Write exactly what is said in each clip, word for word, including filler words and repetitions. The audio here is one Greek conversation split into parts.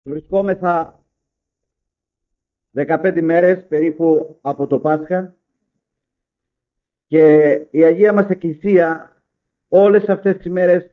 Βρισκόμεθα δεκαπέντε μέρες περίπου από το Πάσχα και η Αγία μας Εκκλησία όλες αυτές τις μέρες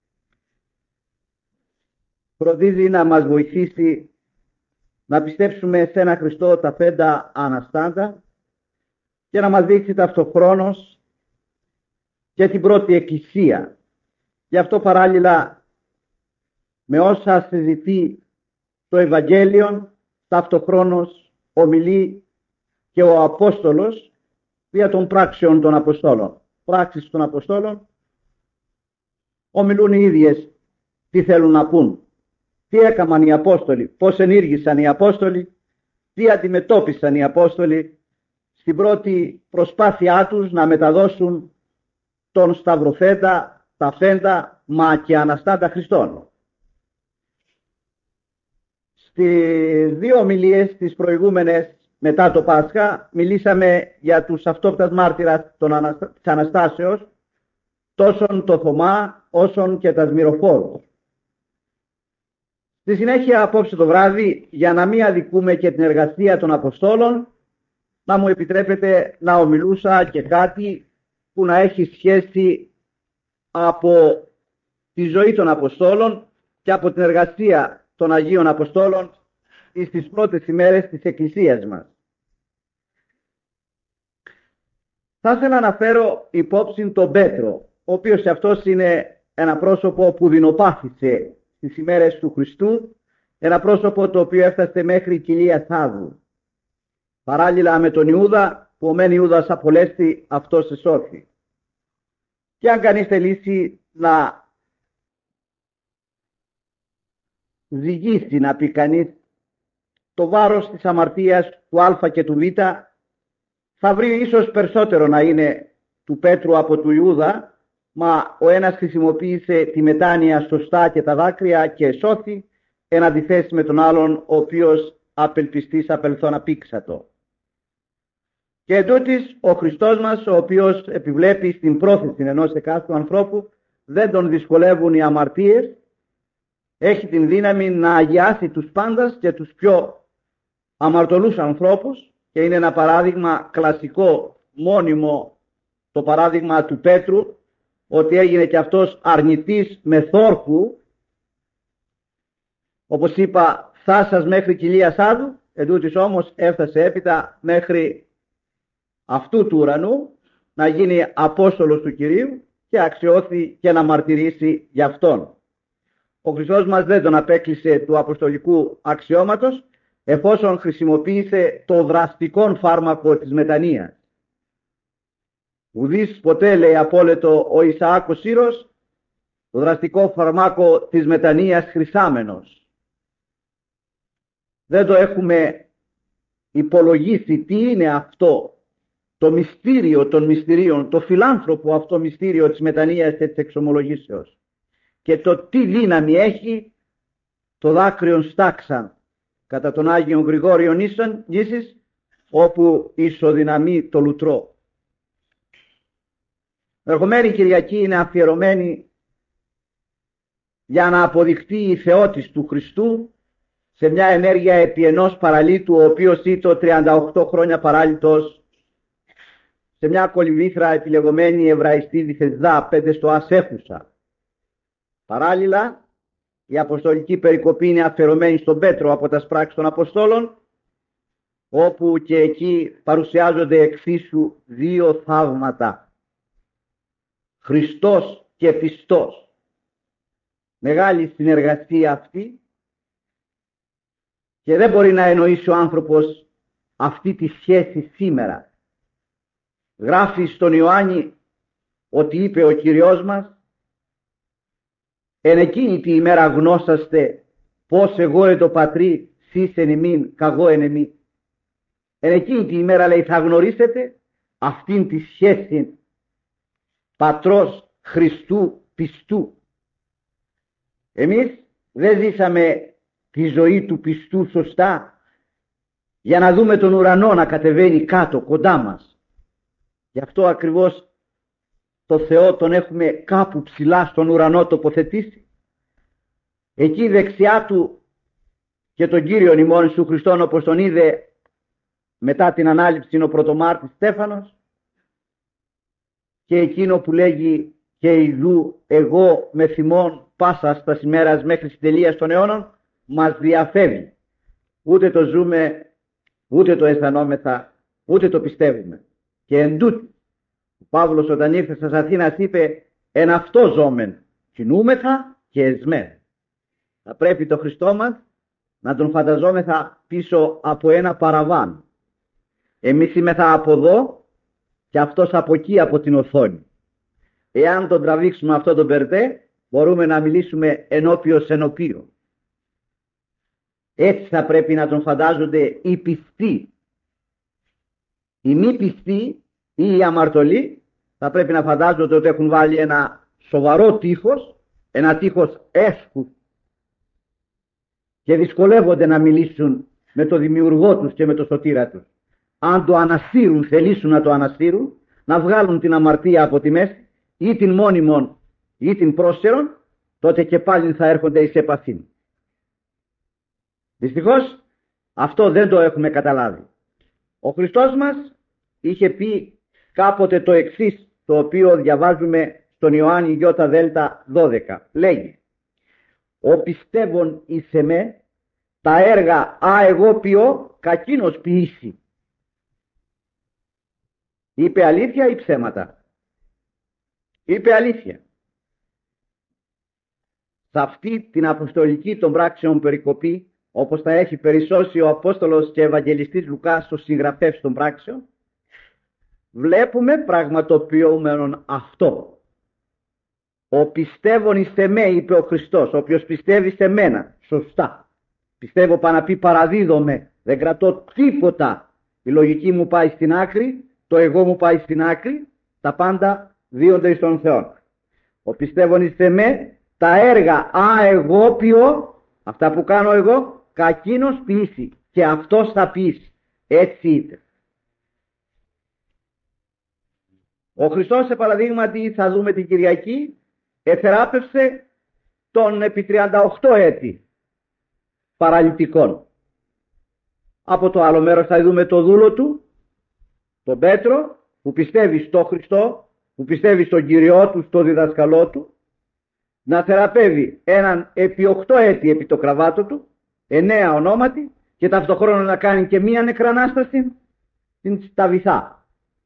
φροντίζει να μας βοηθήσει να πιστέψουμε σε ένα Χριστό τα πέντα αναστάντα και να μας δείξει ταυτοχρόνως και την πρώτη Εκκλησία. Γι' αυτό παράλληλα με όσα συζητεί το Ευαγγέλιο, ταυτοχρόνως ομιλεί και ο Απόστολος δια των πράξεων των Αποστόλων. Πράξεις των Αποστόλων ομιλούν οι ίδιες τι θέλουν να πούν. Τι έκαναν οι Απόστολοι, πώς ενήργησαν οι Απόστολοι, τι αντιμετώπισαν οι Απόστολοι στην πρώτη προσπάθειά τους να μεταδώσουν τον Σταυροθέντα, ταφέντα, μα και αναστάντα Χριστόν. Στις δύο ομιλίες τις προηγούμενες μετά το Πάσχα μιλήσαμε για τους αυτόπτας μάρτυρας της Αναστάσεως, τόσον το Θωμά όσον και τα Σμυροφόρους. Στη συνέχεια απόψε το βράδυ, για να μην αδικούμε και την εργασία των Αποστόλων, να μου επιτρέπετε να ομιλούσα και κάτι που να έχει σχέση από τη ζωή των Αποστόλων και από την εργασία των Αγίων Αποστόλων στις πρώτες ημέρες της Εκκλησίας μας. Θα ήθελα να φέρω υπόψη τον Πέτρο, ο οποίος αυτός είναι ένα πρόσωπο που δεινοπάθησε στις ημέρες του Χριστού, ένα πρόσωπο το οποίο έφτασε μέχρι κοιλία θάβου. Παράλληλα με τον Ιούδα, που ο μεν Ιούδας απολέστη, αυτός εσώθη. Και αν κανείς θελήσει να ζυγίσει, να πει κανείς, το βάρος της αμαρτίας του Α και του Β, θα βρει ίσως περισσότερο να είναι του Πέτρου από του Ιούδα, μα ο ένας χρησιμοποίησε τη μετάνοια σωστά και τα δάκρυα και εσώθη, εν αντιθέσει με τον άλλον, ο οποίος απελπιστής απελθόν απήξατο. Και εντούτοις ο Χριστός μας, ο οποίος επιβλέπει στην πρόθεση ενός εκάστου ανθρώπου, δεν τον δυσκολεύουν οι αμαρτίες, έχει την δύναμη να αγιάσει τους πάντας και τους πιο αμαρτωλούς ανθρώπους, και είναι ένα παράδειγμα κλασικό, μόνιμο, το παράδειγμα του Πέτρου, ότι έγινε και αυτός αρνητής με θόρκου, όπως είπα, θάσας μέχρι κοιλίας άδου, εντούτοις όμως έφτασε έπειτα μέχρι αυτού του ουρανού να γίνει Απόστολος του Κυρίου και αξιώθη και να μαρτυρήσει για Αυτόν. Ο Χριστός μας δεν τον απέκλεισε του αποστολικού αξιώματος, εφόσον χρησιμοποίησε το δραστικό φάρμακο της μετανοίας. Ουδής ποτέ, λέει απόλετο ο Ισαάκ ο Σύρος, το δραστικό φαρμάκο της μετανοίας χρυσάμενος. Δεν το έχουμε υπολογίσει τι είναι αυτό το μυστήριο των μυστηρίων, το φιλάνθρωπο αυτό μυστήριο της μετανοίας και της εξομολογήσεως, και το τι δύναμη έχει το δάκρυον στάξαν κατά τον Άγιον Γρηγόριο Νήσης, όπου ισοδυναμεί το λουτρό. Ερχομένη Κυριακή είναι αφιερωμένη για να αποδειχτεί η θεότης του Χριστού σε μια ενέργεια επί ενός παραλίτου, ο οποίος ήτο τριάντα οκτώ χρόνια παράλυτος σε μια κολυμβήθρα επιλεγωμένη Εβραϊστή Διθεσδά, πέντε στο Ασέφουσα. Παράλληλα, η αποστολική περικοπή είναι αφιερωμένη στον Πέτρο από τα πράξεις των Αποστόλων, όπου και εκεί παρουσιάζονται εξίσου δύο θαύματα. Χριστός και πιστός. Μεγάλη συνεργασία αυτή, και δεν μπορεί να εννοήσει ο άνθρωπος αυτή τη σχέση σήμερα. Γράφει στον Ιωάννη ότι είπε ο Κυριός μας, εν εκείνη τη ημέρα γνώσαστε πως εγώ εν το πατρί σεις εν ημίν καγώ εν εμή. Εν εκείνη τη ημέρα, λέει, θα γνωρίσετε αυτήν τη σχέση πατρός Χριστού πιστού. Εμείς δεν ζήσαμε τη ζωή του πιστού σωστά για να δούμε τον ουρανό να κατεβαίνει κάτω κοντά μας. Γι' αυτό ακριβώς το Θεό τον έχουμε κάπου ψηλά στον ουρανό τοποθετήσει. Εκεί δεξιά του και τον Κύριον ημών Ιησού Χριστόν, όπως τον είδε μετά την ανάληψη ο πρωτομάρτης Στέφανος, και εκείνο που λέγει «και ιδού εγώ με θυμών πάσα στα ημέρας μέχρι της τελείας των αιώνων», μας διαφεύγει. Ούτε το ζούμε, ούτε το αισθανόμεθα, ούτε το πιστεύουμε. Και εν τούτοι, ο Παύλος όταν ήρθε στις Αθήνας είπε «εν αυτό ζώμεν, κινούμεθα και εσμέ». Θα πρέπει το Χριστό μας να τον φανταζόμεθα πίσω από ένα παραβάν. Εμείς είμεθα από εδώ και αυτός από εκεί, από την οθόνη. Εάν τον τραβήξουμε αυτό τον περτέ, μπορούμε να μιλήσουμε ενώπιος ενωπίο. Έτσι θα πρέπει να τον φαντάζονται οι πιστοί. Οι μη πιστοί ή οι αμαρτωλοί θα πρέπει να φαντάζονται ότι έχουν βάλει ένα σοβαρό τείχος, ένα τείχος έσχους, και δυσκολεύονται να μιλήσουν με το δημιουργό τους και με το σωτήρα τους. Αν το αναστήρουν, θελήσουν να το αναστήρουν, να βγάλουν την αμαρτία από τη μέση, ή την μόνιμον ή την πρόστερον, τότε και πάλι θα έρχονται εις επαφή. Δυστυχώς αυτό δεν το έχουμε καταλάβει. Ο Χριστός μας είχε πει κάποτε το εξής, το οποίο διαβάζουμε στον Ιωάννη Ι Δέλτα δώδεκα. Λέγει «Ο πιστεύων εις εμέ, τα έργα α εγώ ποιώ, κακίνος ποιήσει». Είπε αλήθεια ή ψέματα? Είπε αλήθεια. Σε αυτή την αποστολική των πράξεων περικοπή, όπως τα έχει περισσώσει ο Απόστολος και Ευαγγελιστής Λουκάς στο συγγραφεύς των πράξεων, βλέπουμε πραγματοποιούμενον αυτό. Ο πιστεύων εις εμέ, είπε ο Χριστός, όποιος πιστεύει σε μένα, σωστά. Πιστεύω πάνω να πει παραδίδομαι, δεν κρατώ τίποτα. Η λογική μου πάει στην άκρη, το εγώ μου πάει στην άκρη, τα πάντα δίονται εις τον Θεό. Ο πιστεύων εις εμέ, τα έργα α εγώ ποιώ, αυτά που κάνω εγώ, κακίνος ποιήσει, και αυτός θα ποιήσει. Έτσι είτε. Ο Χριστός, σε παραδείγματι, θα δούμε την Κυριακή, εθεράπευσε τον επί τριάντα οκτώ έτη παραλυτικών. Από το άλλο μέρος θα δούμε το δούλο του, τον Πέτρο, που πιστεύει στο Χριστό, που πιστεύει στον Κυριό του, στο διδασκαλό του, να θεραπεύει έναν επί οκτώ έτη επί το κραβάτο του, εννέα ονόματι, και ταυτοχρόνως να κάνει και μία νεκρανάσταση στα βυθά.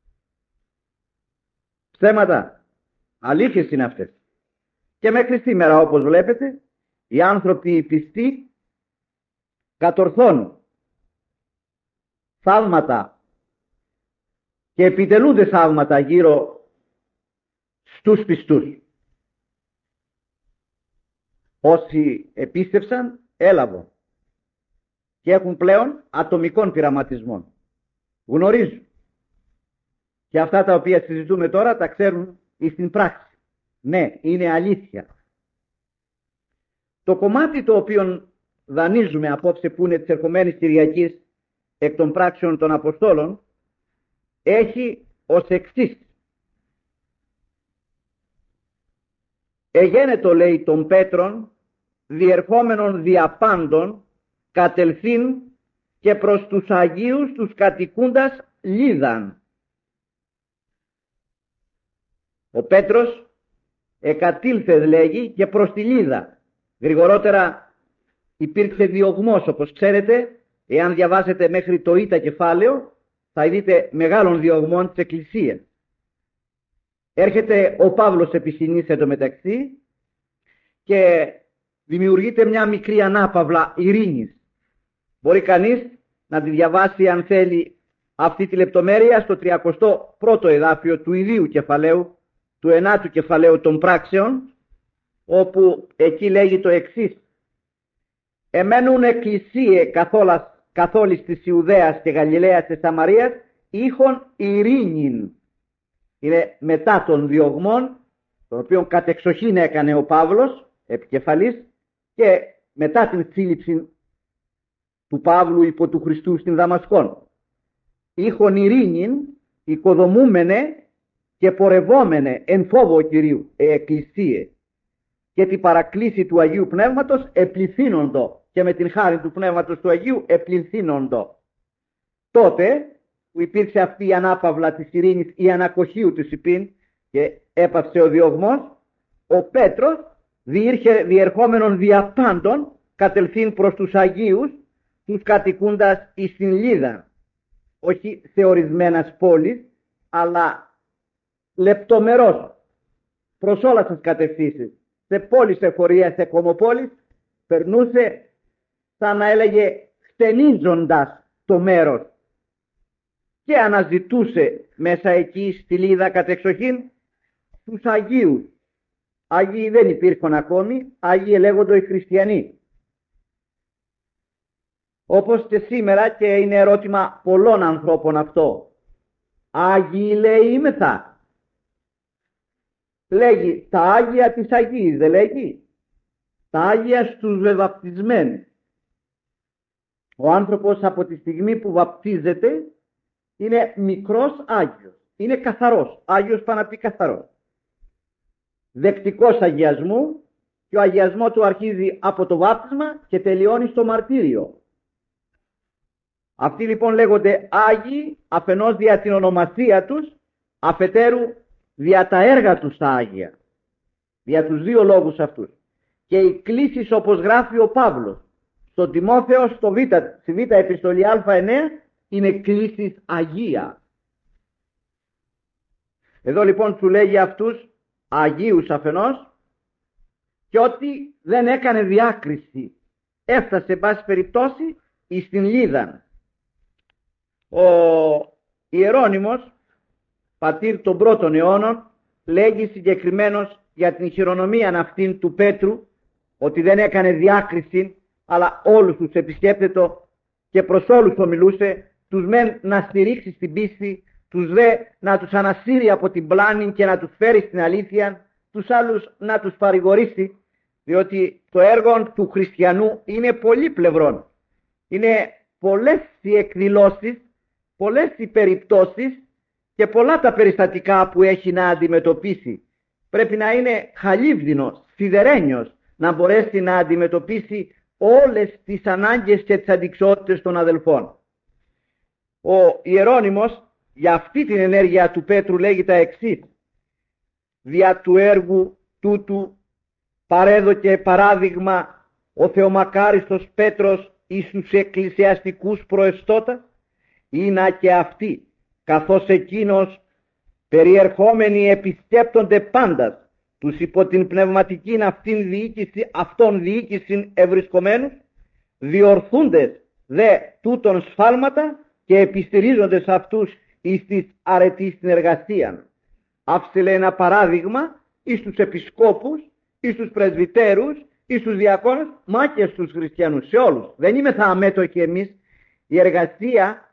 Ψέματα, αλήθειες είναι αυτές. Και μέχρι σήμερα, όπως βλέπετε, οι άνθρωποι οι πιστοί κατορθώνουν θαύματα και επιτελούνται θαύματα γύρω στους πιστούς. Όσοι επίστευσαν έλαβαν και έχουν πλέον ατομικών πειραματισμών. Γνωρίζουν. Και αυτά τα οποία συζητούμε τώρα τα ξέρουν στην πράξη. Ναι, είναι αλήθεια. Το κομμάτι το οποίο δανείζουμε απόψε, που είναι της ερχομένης Κυριακής εκ των πράξεων των Αποστόλων, έχει ως εξής. Εγένετο, λέει, των Πέτρων, διερχόμενων διαπάντων, κατελθύν και προς τους Αγίους τους κατοικούντας Λίδαν. Ο Πέτρος εκατήλθε, λέγει, και προς τη Λίδα. Γρηγορότερα υπήρξε διωγμός, όπως ξέρετε. Εάν διαβάσετε μέχρι το Ήτα κεφάλαιο, θα δείτε μεγάλων διωγμών της Εκκλησίας. Έρχεται ο Παύλος επισυνής εντωμεταξύ και δημιουργείται μια μικρή ανάπαυλα ειρήνης. Μπορεί κανείς να τη διαβάσει, αν θέλει, αυτή τη λεπτομέρεια στο τριακοστό πρώτο εδάφιο του ιδίου κεφαλαίου, του ενάτου κεφαλαίου των πράξεων, όπου εκεί λέγει το εξής. Εμένουν εκκλησίε καθόλης της Ιουδαίας και Γαλιλαίας και Σαμαρίας ήχον ειρήνην. Είναι μετά των διωγμών, τον οποίο κατεξοχήν έκανε ο Παύλος επικεφαλής, και μετά την σύλληψη του Παύλου υπό του Χριστού στην Δαμασκόν. Ήχον ειρήνην οικοδομούμενε και πορευόμενε εν φόβο Κυρίου ε, εκκλησίε, και την παρακλήση του Αγίου Πνεύματος επληθύνοντο και με την χάρη του Πνεύματος του Αγίου επληνθύνοντο. Τότε που υπήρξε αυτή η ανάπαυλα της ειρήνης, η ανακοχείου της υπήν και έπαυσε ο διωγμός, ο Πέτρος διήρχε διερχόμενον δια πάντων κατελθύν προς τους Αγίους, τους κατοικούντας εις την Λύδα, όχι σε ορισμένας πόλης, αλλά λεπτομερώς προς όλες τις κατευθύνσεις, σε πόλεις, σε χωρία, σε κομοπόλεις, περνούσε σαν να έλεγε χτενίζοντας το μέρος και αναζητούσε μέσα εκεί στη Λύδα κατεξοχήν τους Αγίους. Άγιοι δεν υπήρχαν ακόμη, Άγιοι λέγονται οι χριστιανοί. Όπως και σήμερα, και είναι ερώτημα πολλών ανθρώπων αυτό, Άγιοι λέει είμεθα? Λέγει τα Άγια της Αγίας, δεν λέγει? Τα Άγια στους βαπτισμένους. Ο άνθρωπος από τη στιγμή που βαπτίζεται είναι μικρός Άγιος, είναι καθαρός, Άγιος πάει να πει καθαρός, δεκτικός αγιασμού, και ο αγιασμό του αρχίζει από το βάπτισμα και τελειώνει στο μαρτύριο. Αυτοί λοιπόν λέγονται Άγιοι, αφενός δια την ονομασία τους, αφετέρου δια τα έργα τους τα Άγια, δια τους δύο λόγους αυτούς. Και οι κλήσεις, όπως γράφει ο Παύλος στον Τιμόθεο στο Β, στη Β επιστολή Α εννέα, είναι κλήσεις Αγία. Εδώ λοιπόν του λέγει αυτούς Αγίους αφενός, και ότι δεν έκανε διάκριση, έφτασε πάση περιπτώσει εις την Λύδα. Ο Ιερώνυμος, πατήρ των πρώτων αιώνων, λέγει συγκεκριμένος για την χειρονομία αυτήν του Πέτρου, ότι δεν έκανε διάκριση, αλλά όλους τους επισκέπτεται και προς όλους ομιλούσε, τους μεν να στηρίξει στην πίστη, τους δε να τους ανασύρει από την πλάνη και να τους φέρει στην αλήθεια, τους άλλους να τους παρηγορήσει, διότι το έργο του χριστιανού είναι πολύπλευρον. Είναι πολλές οι εκδηλώσεις, πολλές οι περιπτώσεις και πολλά τα περιστατικά που έχει να αντιμετωπίσει. Πρέπει να είναι χαλίβδινος, σιδερένιος, να μπορέσει να αντιμετωπίσει όλες τις ανάγκες και τις αντιξότητες των αδελφών. Ο Ιερώνυμος για αυτή την ενέργεια του Πέτρου λέγει τα εξής: δια του έργου τούτου παρέδωκε παράδειγμα ο Θεομακάριστος Πέτρος εις τους εκκλησιαστικούς προεστώτα, είναι και αυτοί, καθώς εκείνος περιερχόμενοι επισκέπτονται πάντας τους υπό την πνευματική αυτήν διοίκηση, αυτών διοίκηση ευρισκομένους, διορθούντες δε τούτων σφάλματα και επιστηρίζοντες αυτούς εις της αρετής συνεργασία. Άφησε ένα παράδειγμα εις τους επισκόπους, εις τους πρεσβυτέρους, εις τους διακόνους, μα και στους χριστιανούς, σε όλους. Δεν είμαι θα αμέτωχοι εμείς. Η εργασία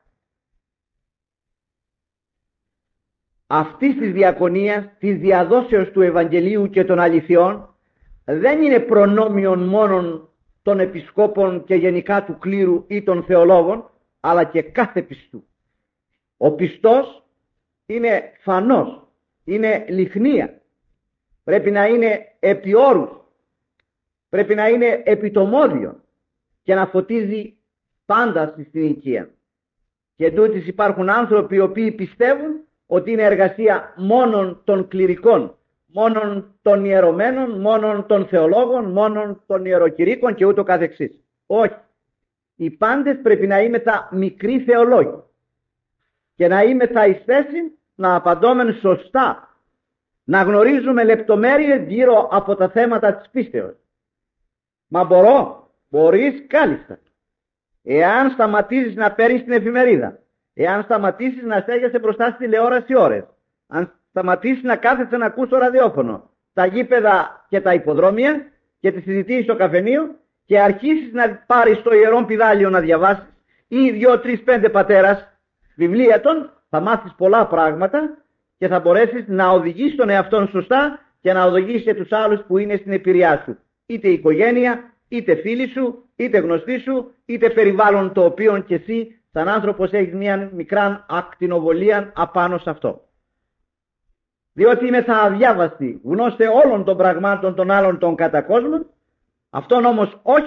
αυτής της διακονίας, της διαδόσεως του Ευαγγελίου και των αληθιών, δεν είναι προνόμιον μόνον των επισκόπων και γενικά του κλήρου ή των θεολόγων, αλλά και κάθε πιστού. Ο πιστός είναι φανός, είναι λιχνία, πρέπει να είναι επί όρους, πρέπει να είναι επιτομόδιον και να φωτίζει πάντα στην οικία. Και τούτης υπάρχουν άνθρωποι οι οποίοι πιστεύουν ότι είναι εργασία μόνον των κληρικών, μόνον των ιερωμένων, μόνον των θεολόγων, μόνον των ιεροκηρύκων και ούτω καθεξής. Όχι. Οι πάντες πρέπει να είμεθα μικροί θεολόγοι και να είμεθα εις θέση να απαντώμεν σωστά, να γνωρίζουμε λεπτομέρειες γύρω από τα θέματα της πίστεως. Μα μπορώ, μπορείς κάλλιστα. Εάν σταματήσεις να παίρνεις την εφημερίδα, εάν σταματήσεις να στέγεσαι μπροστά στη τηλεόραση ώρες, αν σταματήσεις να κάθεσαι να ακούς το ραδιόφωνο, τα γήπεδα και τα υποδρόμια και τις συζητήσεις στο καφενείο, και αρχίσεις να πάρεις το ιερόν πηδάλιο να διαβάσεις ή δύο, τρεις, πέντε πατέρας βιβλία των, θα μάθεις πολλά πράγματα και θα μπορέσεις να οδηγήσεις τον εαυτόν σωστά και να οδηγήσεις και τους άλλους που είναι στην επηρεά σου. Είτε η οικογένεια, είτε φίλοι σου, είτε γνωστοί σου, είτε περιβάλλον το οποίο και εσύ σαν άνθρωπος έχεις μια μικρά ακτινοβολία απάνω σε αυτό. Διότι είμαι θα αδιάβαστη, γνώστε όλων των πραγμάτων των άλλων των κατακόσμων, αυτόν όμως όχι,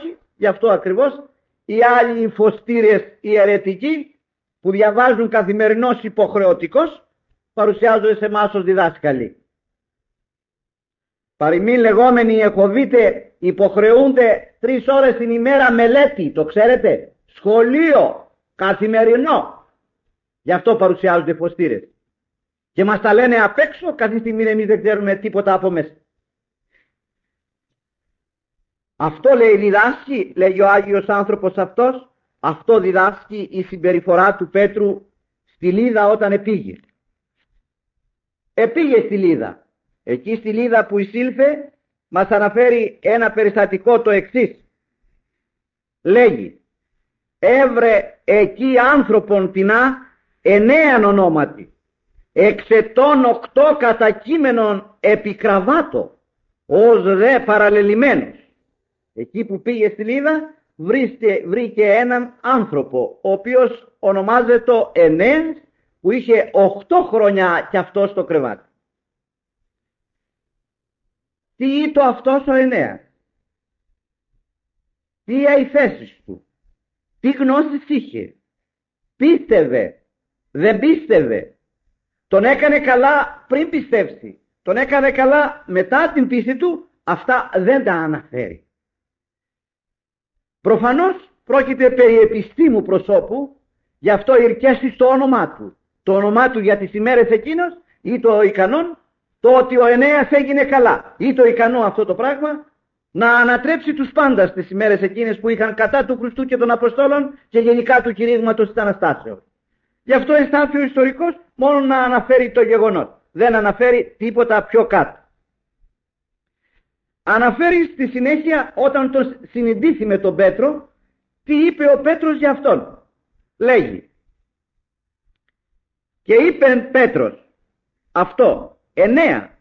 Γι' αυτό ακριβώς οι άλλοι οι φωστήρες οι αιρετικοί που διαβάζουν καθημερινώς υποχρεωτικώς παρουσιάζονται σε εμάς ως διδάσκαλοι. Παροιμήν λεγόμενοι Εχωβείτε υποχρεούνται τρεις ώρες την ημέρα μελέτη, το ξέρετε, σχολείο, καθημερινό. Γι' αυτό παρουσιάζονται οι φωστήρες. Και μας τα λένε απ' έξω, κάθε στιγμή εμείς δεν ξέρουμε τίποτα από μέσα. Αυτό λέει διδάσκει, λέγει ο Άγιος άνθρωπος αυτός, αυτό διδάσκει η συμπεριφορά του Πέτρου στη Λίδα όταν επήγε. Επήγε στη Λίδα. Εκεί στη Λίδα που εισήλθε μας αναφέρει ένα περιστατικό το εξής. Λέγει, έβρε εκεί άνθρωπον τεινά εννέαν ονόματι, εξετών οκτώ κατακείμενων επικραβάτο, ως δε παραλελημένος. Εκεί που πήγε στη Λίδα βρήκε, βρήκε έναν άνθρωπο, ο οποίος ονομάζεται Ενέας, που είχε οκτώ χρόνια κι αυτό στο κρεβάτι. Τι ήταν αυτός ο Ενέας? Τι οι θέσεις του? Τι γνώσεις είχε? Πίστευε? Δεν πίστευε? Τον έκανε καλά πριν πιστέψει? Τον έκανε καλά μετά την πίστη του? Αυτά δεν τα αναφέρει. Προφανώς πρόκειται περί επιστήμου προσώπου, γι' αυτό ηρκέσει στο όνομά του. Το όνομά του για τις ημέρες εκείνος ή το ικανόν, το ότι ο Ενέας έγινε καλά, ή το ικανό αυτό το πράγμα να ανατρέψει τους πάντας τις ημέρες εκείνες που είχαν κατά του Χριστού και των Αποστόλων και γενικά του κηρύγματος της Αναστάσεως. Γι' αυτό αισθάνθηκε ο ιστορικός μόνο να αναφέρει το γεγονός, δεν αναφέρει τίποτα πιο κάτω. Αναφέρει στη συνέχεια όταν τον συνειδήθη με τον Πέτρο, τι είπε ο Πέτρος για αυτόν. Λέγει, και είπε Πέτρος αυτό, Ενέα,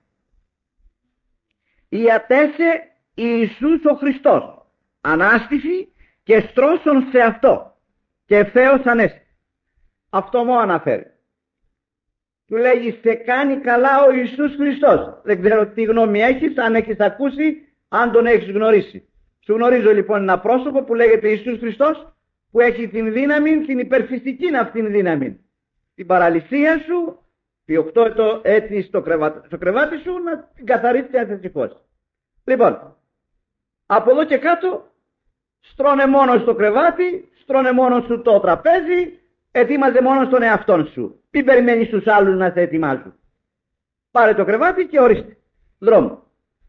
ιατέσε Ιησούς ο Χριστός, ανάστηση και στρώσον σε αυτό και ευθέως ανέστη. Αυτό μου αναφέρει. Του λέγει, σε κάνει καλά ο Ιησούς Χριστός. Δεν ξέρω τι γνώμη έχεις, αν έχεις ακούσει, αν τον έχεις γνωρίσει. Σου γνωρίζω λοιπόν ένα πρόσωπο που λέγεται Ιησούς Χριστός, που έχει την δύναμη, την υπερφυσική αυτήν δύναμη. Την παραλυσία σου, τη οκτώ έτη στο κρεβάτι, στο κρεβάτι σου, να την καθαρίσει και να την σηκώσει. Λοιπόν, από εδώ και κάτω, στρώνε μόνο στο κρεβάτι, στρώνε μόνο σου το τραπέζι, ετοίμαζε μόνο τον εαυτόν σου. Μην περιμένεις τους άλλους να σε ετοιμάζουν. Πάρε το κρεβάτι και ορίστε. Δρόμο.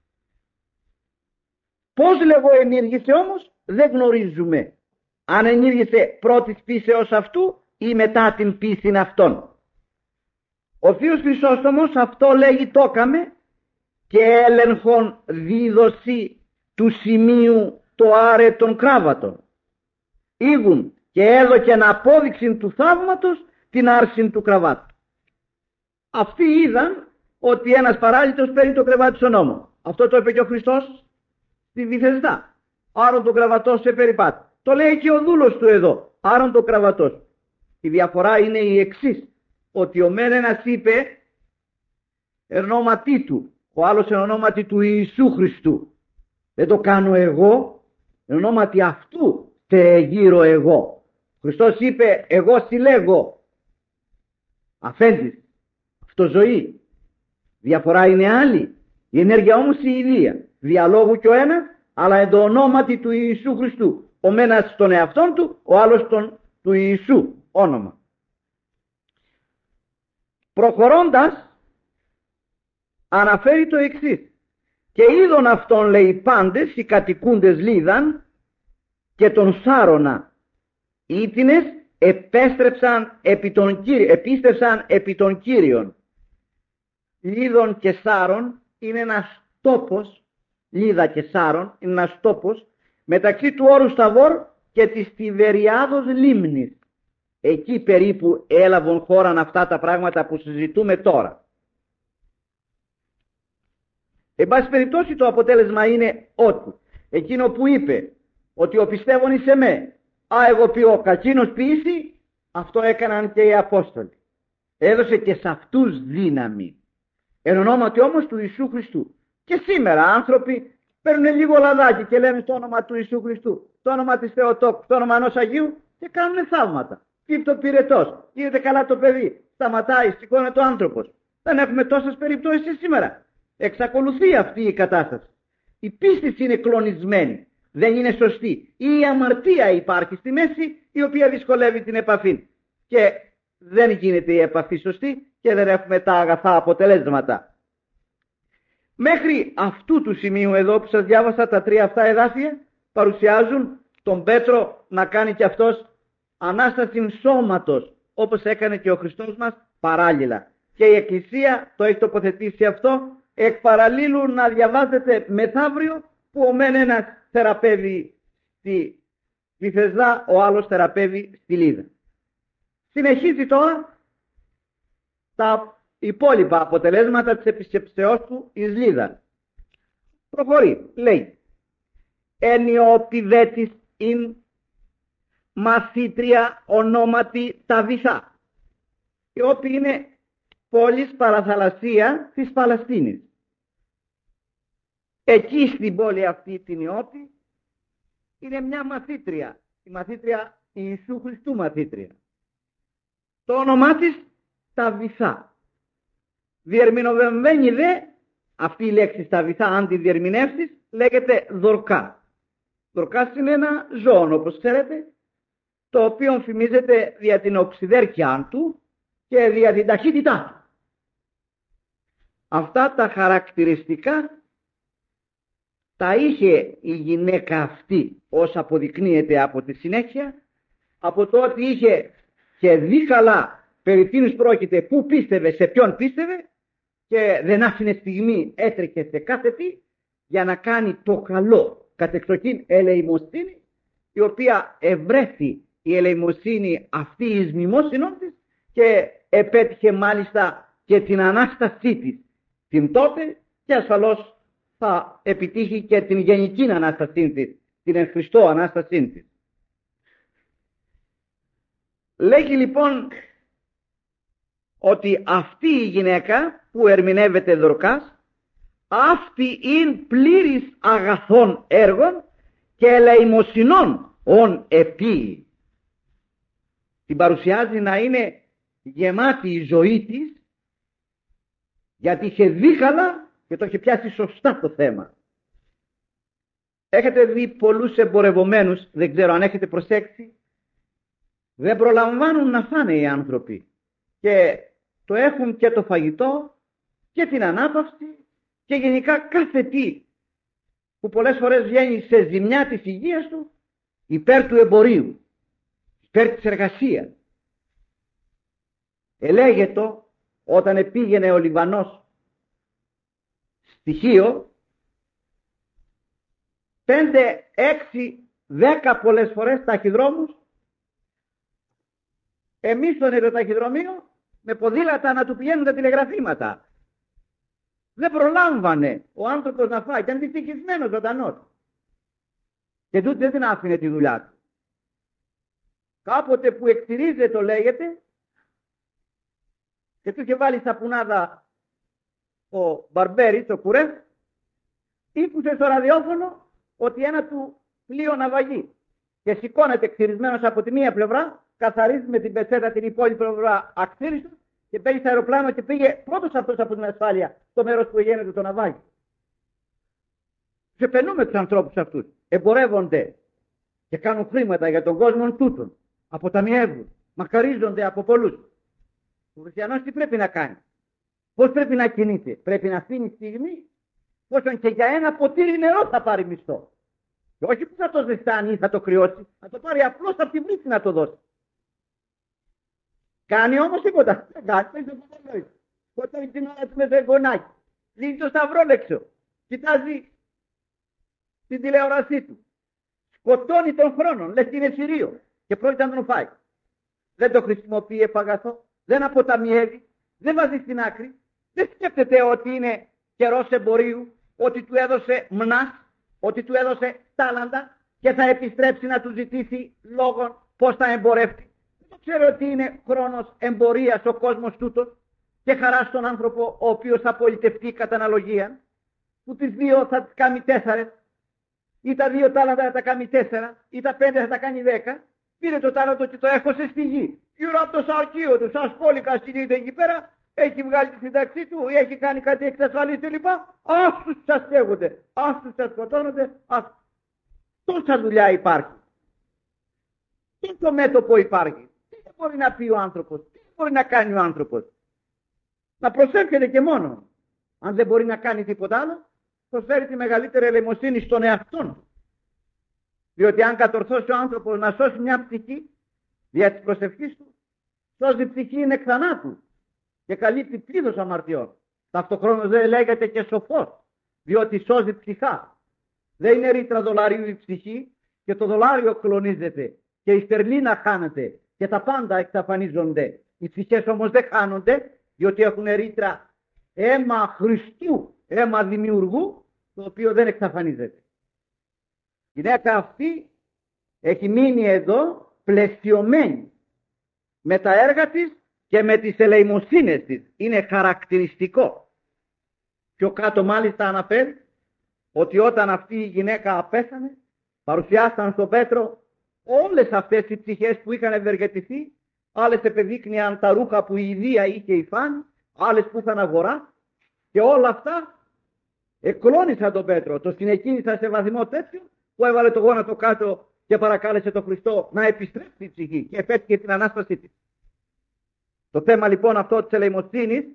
Πώς λέγω ενήργησε όμως, δεν γνωρίζουμε. Αν ενήργησε πρώτης πίσεως αυτού ή μετά την πίστη αυτών. Ο Θείος Χρυσόστομος αυτό λέγει το έκαμε και έλεγχον δίδωση του σημείου το άρε των κράβατων. Ήγουν και έδωκεν απόδειξη του θαύματος την άρση του κραβάτου. Αυτοί είδαν ότι ένας παράλυτος παίρνει το κρεβάτι στον νόμο. Αυτό το είπε και ο Χριστός στη Βηθεσδά. Άρον το κραβατό σε περιπάτη. Το λέει και ο δούλος του εδώ. Άρον το κραβατός. Η διαφορά είναι η εξής. Ότι ο μεν ένας είπε εν ονόματι του, ο άλλος εν ονόματι του Ιησού Χριστού. Δεν το κάνω εγώ, εν ονόματι αυτού τε γύρω εγώ. Ο Χριστός είπε, εγώ συλλέγω. Αφέντης, αυτό ζωή. Διαφορά είναι άλλη. Η ενέργεια όμως η ίδια. Διαλόγου κι ο ένας, αλλά εν το ονόματι του Ιησού Χριστού. Ο μένας στον εαυτόν του, ο άλλος τον του Ιησού όνομα. Προχωρώντας, αναφέρει το εξής. Και είδον αυτόν, λέει, πάντες οι κατοικούντες Λίδαν και τον Σάρωνα ήτινες επέστρεψαν επί τον Κύριο, επίστευσαν επί των Κύριων. Λίδων και Σάρων είναι ένας τόπος, Λίδα και Σάρων είναι ένας τόπος μεταξύ του όρου Σταβόρ και της Τιβεριάδος λίμνης. Εκεί περίπου έλαβαν χώραν αυτά τα πράγματα που συζητούμε τώρα. Εν πάση περιπτώσει το αποτέλεσμα είναι ότι εκείνο που είπε ότι ο πιστεύων εις εμέ, α εγώ ποιώ κακίνος ποιήσει, αυτό έκαναν και οι Απόστολοι. Έδωσε και σε αυτούς δύναμη. Εν ονόματι όμως του Ιησού Χριστού. Και σήμερα άνθρωποι παίρνουν λίγο λαδάκι και λένε στο όνομα του Ιησού Χριστού. στο όνομα της Θεοτόκου, στο όνομα ενός Αγίου και κάνουν θαύματα. Φύγει το πυρετός, γίνεται καλά το παιδί, σταματάει, σηκώνεται ο άνθρωπος. Δεν έχουμε τόσες περιπτώσεις σήμερα. Εξακολουθεί αυτή η κατάσταση. Η πίστη είναι κλονισμένη, δεν είναι σωστή. Ή η αμαρτία υπάρχει στη μέση, η οποία δυσκολεύει την επαφή. Και δεν γίνεται η επαφή σωστή και δεν έχουμε τα αγαθά αποτελέσματα. Μέχρι αυτού του σημείου εδώ που σας διάβασα, τα τρία αυτά εδάφια παρουσιάζουν τον Πέτρο να κάνει και αυτός Ανάσταση σώματος, όπως έκανε και ο Χριστός μας παράλληλα. Και η Εκκλησία το έχει τοποθετήσει αυτό εκ παραλλήλου να διαβάζετε μεθαύριο που ο μεν ένας θεραπεύει στη Βυθεσδά, ο άλλος θεραπεύει στη Λίδα. Συνεχίζει τώρα τα υπόλοιπα αποτελέσματα της επισκεψεώς του εις Λίδα. Προχωρεί, λέει «Ενιοπηδέτης ειν μαθήτρια ονόματι Ταβιθά», η οποία είναι πόλης παραθαλασσία της Παλαιστίνης. Εκεί στην πόλη αυτή την Ιώπη είναι μια μαθήτρια, η μαθήτρια Ιησού Χριστού μαθήτρια. Το όνομά της Ταβιθά. Διερμηνοβευμένη δε, αυτή η λέξη Ταβιθά, αν τη διερμηνεύσεις, λέγεται Δορκά. Δορκάς είναι ένα ζώο, όπως ξέρετε, το οποίο φημίζεται δια την οξυδέρκεια του και δια την ταχύτητά του. Αυτά τα χαρακτηριστικά τα είχε η γυναίκα αυτή, ως αποδεικνύεται από τη συνέχεια, από το ότι είχε και δει καλά περί τίνος πρόκειται, πού πίστευε, σε ποιον πίστευε, και δεν άφηνε στιγμή, έτρεχε σε κάθε τι για να κάνει το καλό, κατεξοχήν ελεημοσύνη, η οποία ευρέθη η ελεημοσύνη αυτή εις μνημόσυνον της και επέτυχε μάλιστα και την Ανάστασή της την τότε, και ασφαλώς θα επιτύχει και την γενική Ανάστασή της, την εν Χριστώ Ανάστασή της. Λέγει λοιπόν ότι αυτή η γυναίκα που ερμηνεύεται Δορκάς, αυτή είναι πλήρης αγαθών έργων και ελεημοσυνών ον επί. Την παρουσιάζει να είναι γεμάτη η ζωή της, γιατί είχε δει καλά και το είχε πιάσει σωστά το θέμα. Έχετε δει πολλούς εμπορευομένους, δεν ξέρω αν έχετε προσέξει, δεν προλαμβάνουν να φάνε οι άνθρωποι και το έχουν και το φαγητό και την ανάπαυση και γενικά κάθε τι που πολλές φορές βγαίνει σε ζημιά της υγείας του υπέρ του εμπορίου, υπέρ της εργασίας. Ελέγεται όταν πήγαινε ο Λιβανός στοιχείο, πέντε, έξι, δέκα πολλές φορές ταχυδρόμους, εμείς στον αεροταχυδρομείο με ποδήλατα να του πηγαίνουν τα τηλεγραφήματα. Δεν προλάμβανε ο άνθρωπος να φάει, ήταν δυστυχισμένος ζωντανός. Και τούτη δεν την άφηνε τη δουλειά του. Κάποτε που εκτηρίζεται το λέγεται, και του είχε βάλει σαπουνάδα ο Μπαρμπέρης, ο κουρέφ, ήκουσε στο ραδιόφωνο ότι ένα του πλοίο ναυαγεί και σηκώνεται εκτηρισμένος από τη μία πλευρά, καθαρίζει με την πετσέτα την υπόλοιπη πλευρά αξίριστο και παίρνει στο αεροπλάνο και πήγε πρώτος αυτός από την ασφάλεια στο μέρος που γίνεται το ναυάγι. Και περνούμε τους ανθρώπους αυτούς, εμπορεύονται και κάνουν χρήματα για τον κόσμο τούτον, αποταμιεύουν, μακαρίζονται από πολλούς. Ο χριστιανός τι πρέπει να κάνει? Πώς πρέπει να κινείται? Πρέπει να αφήνει στιγμή, πόσον και για ένα ποτήρι νερό θα πάρει μισθό. Και όχι που θα το ζεστάνει ή θα το κρυώσει, θα το πάρει απλώς από τη βρύση να το δώσει. Κάνει όμως τίποτα. Δεν κάνει, δεν το καταλαβαίνει. Όταν την ώρα του με το εγγονάκι, λύνει το σταυρόλεξο, κοιτάζει την τηλεόρασή του, σκοτώνει τον χρόνο, λες είναι θηρίο και πρόκειται να τον φάει. Δεν το χρησιμοποιεί επαγαθό, δεν αποταμιεύει, δεν βάζει στην άκρη, δεν σκέφτεται ότι είναι καιρός εμπορίου, ότι του έδωσε μνάς, ότι του έδωσε τάλαντα και θα επιστρέψει να του ζητήσει λόγων πώς θα εμπορεύει. Δεν το ξέρω ότι είναι χρόνος εμπορίας ο κόσμος τούτος και χαρά στον άνθρωπο ο οποίος θα πολιτευτεί κατά αναλογία, που τις δύο θα τις κάνει τέσσερες. ή τα δύο τάλαντα θα τα κάνει τέσσερα, ή τα πέντε θα τα κάνει δέκα. Πήρε το τάλαντο και το έχωσε στη γη. Γύρω από το σαρκείο του, σαν σπόλικα κινείται εκεί πέρα, έχει βγάλει τη σύνταξή του ή έχει κάνει κάτι εξασφαλίσει κλπ. Άστους σας στέγονται, άστους σας σκοτώνονται, άστους. Τόσα δουλειά υπάρχει. Τόσο μέτωπο υπάρχει. Τι μπορεί να πει ο άνθρωπος, τι μπορεί να κάνει ο άνθρωπος. Να προσεύχεται και μόνο. Αν δεν μπορεί να κάνει τίποτα άλλο, προσφέρει τη μεγαλύτερη ελεημοσύνη στον εαυτό του. Διότι αν κατορθώσει ο άνθρωπος να σώσει μια ψυχή δια της προσευχής του, σώζει ψυχή είναι εκ θανάτου και καλύπτει πλήθος αμαρτιών. Ταυτοχρόνως δεν λέγεται και σοφός, διότι σώζει ψυχά. Δεν είναι ρήτρα δολαρίου η ψυχή και το δολάριο κλονίζεται και η στερλίνα χάνεται και τα πάντα εξαφανίζονται. Οι ψυχές όμως δεν χάνονται, διότι έχουν ρήτρα αίμα Χριστού, αίμα δημιουργού, το οποίο δεν εξαφανίζεται. Η γυναίκα αυτή έχει μείνει εδώ πλαισιωμένη με τα έργα της και με τις ελεημοσύνες της. Είναι χαρακτηριστικό. Πιο κάτω μάλιστα αναφέρει ότι όταν αυτή η γυναίκα απέθανε, παρουσιάσαν στον Πέτρο όλες αυτές οι ψυχές που είχαν ευεργετηθεί, άλλες επεδείκνυαν τα ρούχα που η ιδία είχε η Φάνη, άλλες που είχαν αγορά, και όλα αυτά εκλώνησαν τον Πέτρο. Το συνεκίνησαν σε βαθμό τέτοιο που έβαλε το γόνατο κάτω και παρακάλεσε τον Χριστό να επιστρέψει η ψυχή και επέτυχε την Ανάστασή της. Το θέμα λοιπόν αυτό της ελεημοσύνης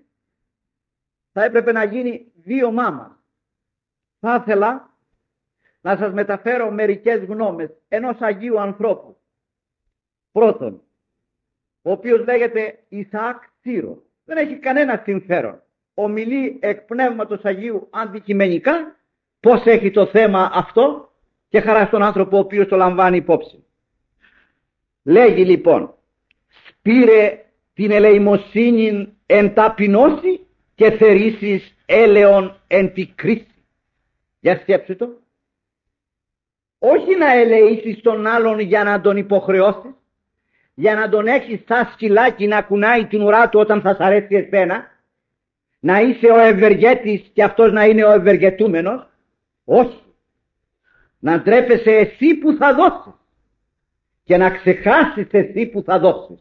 θα έπρεπε να γίνει δύο μάμα. Θα ήθελα να σας μεταφέρω μερικές γνώμες ενός Αγίου ανθρώπου. Πρώτον, ο οποίος λέγεται Ισαάκ Σύρο. Δεν έχει κανένα συμφέρον. Ομιλεί εκ Πνεύματος Αγίου αντικειμενικά πώς έχει το θέμα αυτό και χαρά στον άνθρωπο ο οποίος το λαμβάνει υπόψη. Λέγει λοιπόν, σπήρε την ελεημοσύνη εν ταπεινώσει και θερήσεις έλεον εν τη κρίση. Για σκέψου το. Όχι να ελεήσεις τον άλλον για να τον υποχρεώσεις, για να τον έχεις σαν σκυλάκι να κουνάει την ουρά του όταν θα σ' αρέσει εσένα, να είσαι ο ευεργέτης και αυτός να είναι ο ευεργετούμενος. Όχι. Να ντρέπεσαι εσύ που θα δώσεις και να ξεχάσεις εσύ που θα δώσεις.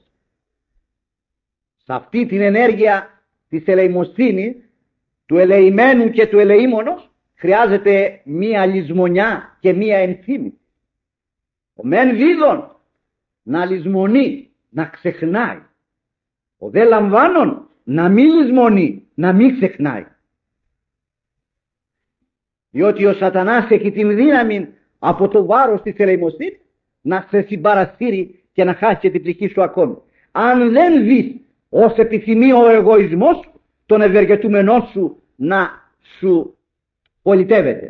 Σε αυτή την ενέργεια της ελεημοσύνης, του ελεημένου και του ελεήμονος, χρειάζεται μία λησμονιά και μία ενθύμηση. Ο μεν δίδων να λησμονεί, να ξεχνάει. Ο δε λαμβάνων να μην λησμονεί, να μην ξεχνάει. Διότι ο σατανάς έχει την δύναμη από το βάρος της ελεημοσύνης να σε συμπαρασύρει και να χάσει και την ψυχή σου ακόμη. Αν δεν δεις ως επιθυμεί ο εγωισμός σου, τον ευεργετούμενό σου να σου πολιτεύεται.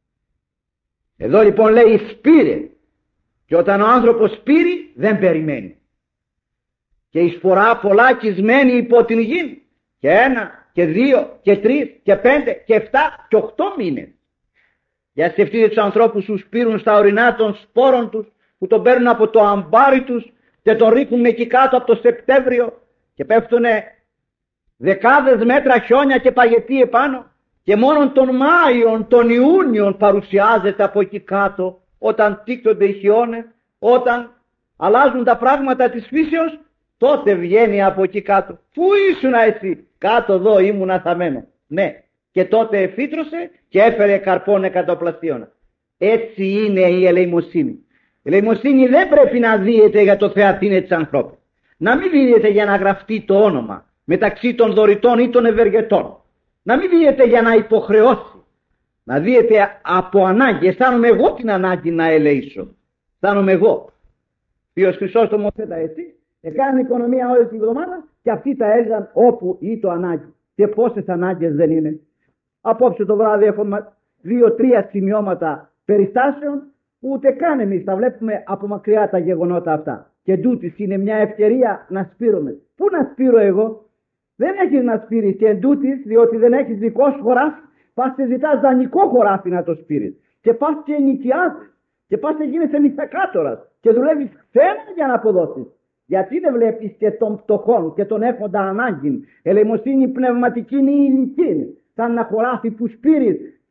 Εδώ λοιπόν λέει σπήρε, και όταν ο άνθρωπος σπείρει δεν περιμένει. Και εισφορά πολλάκισμένη υπό την γη, και ένα και δύο και τρεις και πέντε και εφτά και οχτώ μήνες. Για σκεφτείτε τους ανθρώπους που σπείρουν στα ορεινά των σπόρων τους, που τον παίρνουν από το αμπάρι τους και τον ρίχνουν εκεί κάτω από το Σεπτέμβριο και πέφτουνε δεκάδες μέτρα χιόνια και παγετή επάνω, και μόνο τον Μάιον, τον Ιούνιον παρουσιάζεται από εκεί κάτω, όταν τίκτονται οι χιόνες, όταν αλλάζουν τα πράγματα της φύσεως, τότε βγαίνει από εκεί κάτω. Πού ήσουνα εσύ? Κάτω εδώ ήμουνα θαμένο. Ναι. Και τότε εφήτρωσε και έφερε καρπών εκατοπλασίων. Έτσι είναι η ελεημοσύνη. Η ελεημοσύνη δεν πρέπει να δίεται για το θεαθήνε της ανθρώπου. Να μην δίεται για να γραφτεί το όνομα μεταξύ των δωρητών ή των ευεργετών. Να μην δίεται για να υποχρεώσει. Να δίεται από ανάγκη. Αισθάνομαι εγώ την ανάγκη να ελεήσω. Αισθάνομαι εγώ. Ποιος Χρυσόστομος έτα εσύ, έκανε οικονομία όλη την εβδομάδα και αυτοί τα έζαν όπου ή το ανάγκη. Και πόσες ανάγκες δεν είναι. Απόψε το βράδυ έχουμε δύο-τρία σημειώματα περιστάσεων που ούτε καν εμείς τα βλέπουμε από μακριά τα γεγονότα αυτά. Και τούτης είναι μια ευκαιρία να σπείρουμε. Πού να σπείρω εγώ? Δεν έχεις να σπείρεις και τούτης, διότι δεν έχεις δικό σου χωράφι, πας και ζητάς δανεικό χωράφι να το σπείρεις. Και πας και νοικιάζεις. Και πας και γίνεσαι νηστακάτορας. Και δουλεύεις ξένα για να αποδώσεις. Γιατί δεν βλέπεις και των πτωχών και τον έχοντα ανάγκη? Ελεημοσύνη πνευματική είναι η ηλική. Σαν ένα χωράφι που σπείρεις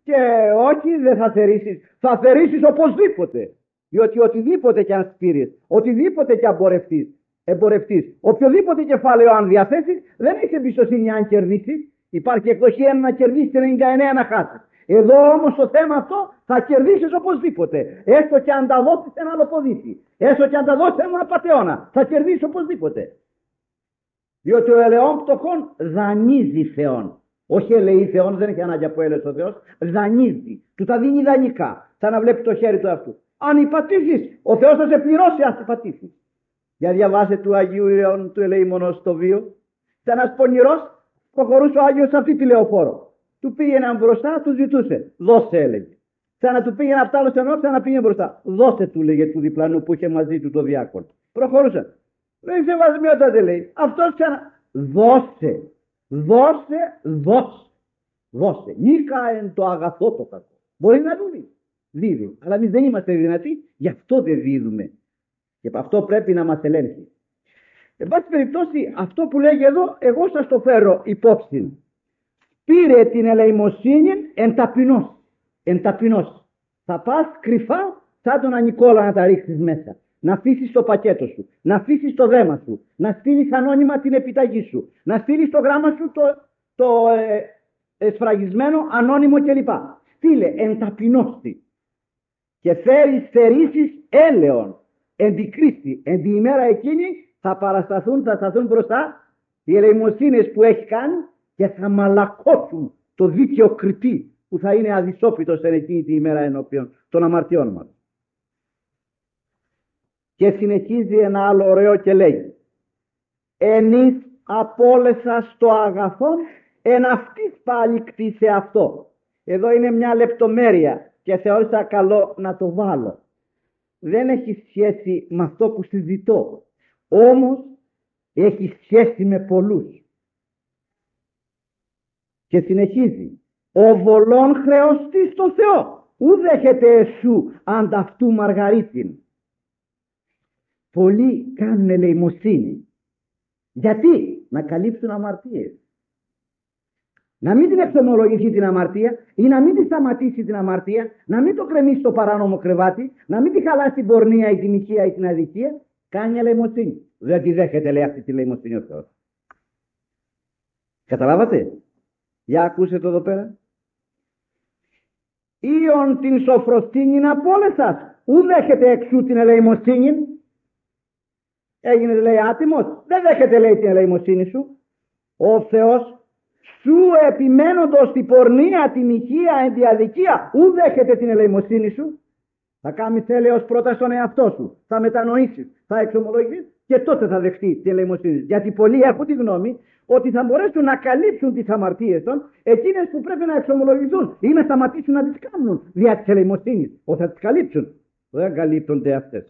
Και όχι, δεν θα θερήσεις. Θα θερήσεις οπωσδήποτε. Διότι οτιδήποτε και αν σπείρεις, οτιδήποτε και αν πορευτείς, εμπορευτείς, οποιοδήποτε κεφάλαιο αν διαθέσεις, δεν έχει εμπιστοσύνη αν κερδίσεις. Υπάρχει εκδοχή ένα να κερδίσεις και ενενήντα εννέα να χάσεις. Εδώ όμως το θέμα αυτό θα κερδίσεις οπωσδήποτε. Έστω και αν τα δώσεις ένα λοποδίτη, έστω και αν τα δώσεις ένα πατεώνα, θα κερδίσεις οπωσδήποτε. Διότι ο ελαιόν πτωχόν δανείζει Θεόν. Όχι ελεεί Θεόν, δεν έχει ανάγκη από έλεος ο Θεός, δανείζει. Του τα δίνει δανεικά, σαν να βλέπει το χέρι του αυτού. Αν υπατήσεις, ο Θεός θα σε πληρώσει αν υπατήσεις. Για διαβάσε του Αγίου Ιεών του ελεήμονος στο βίο. Ήταν ένας πονηρός, προχωρούσε ο Άγιος σε αυτή τη λεωφόρο. Του πήγαιναν μπροστά, του ζητούσε. Δώσε, έλεγε. Ξανά του πήγαινε απ' τ' άλλο στενό, ξανά πήγαινε μπροστά. Δώσε, του λέγε του διπλανού που είχε μαζί του το διάκονο. Προχωρούσε. Λέει σεβασμιότατε, λέει. Αυτός ξανά. Δώσε, δώσε, δώσε. Δώσε. Νίκα εν το αγαθό το κακό. Μπορεί να δούμε. Δίδει. Αλλά εμείς δεν είμαστε δυνατοί, γι' αυτό δεν δίδουμε. Και από αυτό πρέπει να μας ελέγχει. Εν πάση περιπτώσει, αυτό που λέγει εδώ, εγώ σας το φέρω υπόψη. Πήρε την ελεημοσύνη εν ταπεινός. Εν ταπεινός. Θα πας κρυφά σαν τον Ανικόλα να τα ρίξεις μέσα. Να αφήσεις το πακέτο σου. Να αφήσεις το δέμα σου. Να στείλεις ανώνυμα την επιταγή σου. Να στείλεις το γράμμα σου το, το ε, εσφραγισμένο ανώνυμο κλπ. Στείλε εν ταπεινώστη. Και φέρεις θερήσεις έλεον. Εν τη κρίση. Εν τη ημέρα εκείνη θα παρασταθούν, θα σταθούν μπροστά οι ελεημοσύνες που έχει κάνει και θα μαλακώσουν το δίκαιο κριτή που θα είναι αδυσόπιτος εν εκείνη τη ημέρα ενώπιον των αμαρτιών μας. Και συνεχίζει ένα άλλο ωραίο και λέει: ενείς απόλεσα στο αγαθόν εν αυτής πάλι κτίσε αυτό. Εδώ είναι μια λεπτομέρεια και θεώρησα καλό να το βάλω. Δεν έχει σχέση με αυτό που συζητώ, όμως έχει σχέση με πολλούς. Και συνεχίζει: ο βολών χρεωστής στο Θεό, ου δέχεται εσού ανταυτού μαργαρίτην. Πολλοί κάνουν ελεημοσύνη. Γιατί? Να καλύψουν αμαρτίες. Να μην την εξομολογηθεί την αμαρτία ή να μην τη σταματήσει την αμαρτία, να μην το κρεμίσει στο παράνομο κρεβάτι, να μην τη χαλάσει την πορνεία ή την ηχεία ή την αδικία. Κάνει ελεημοσύνη. Δεν τη δέχεται, λέει, αυτή τη ελεημοσύνη ο Θεός. Καταλάβατε? Για ακούσε το εδώ πέρα. Ήον την σοφροσύνην απόλεσας, ου δέχεται εξού την ελεημοσύνη. Έγινε, λέει, άτιμος. Δεν δέχεται, λέει, την ελεημοσύνη σου. Ο Θεός σου επιμένοντος την πορνεία, την ηχεία, εν τη αδικία, ου δέχεται την ελεημοσύνη σου. Θα κάνεις έλεος πρώτα στον εαυτό σου. Θα μετανοήσεις, θα εξομολογήσεις και τότε θα δεχτεί την ελεημοσύνη. Γιατί πολλοί έχουν τη γνώμη ότι θα μπορέσουν να καλύψουν τις αμαρτίες των, εκείνες που πρέπει να εξομολογηθούν ή να σταματήσουν να τις κάνουν δια της ελεημοσύνης. Ότι θα τις καλύψουν. Δεν καλύπτονται αυτές.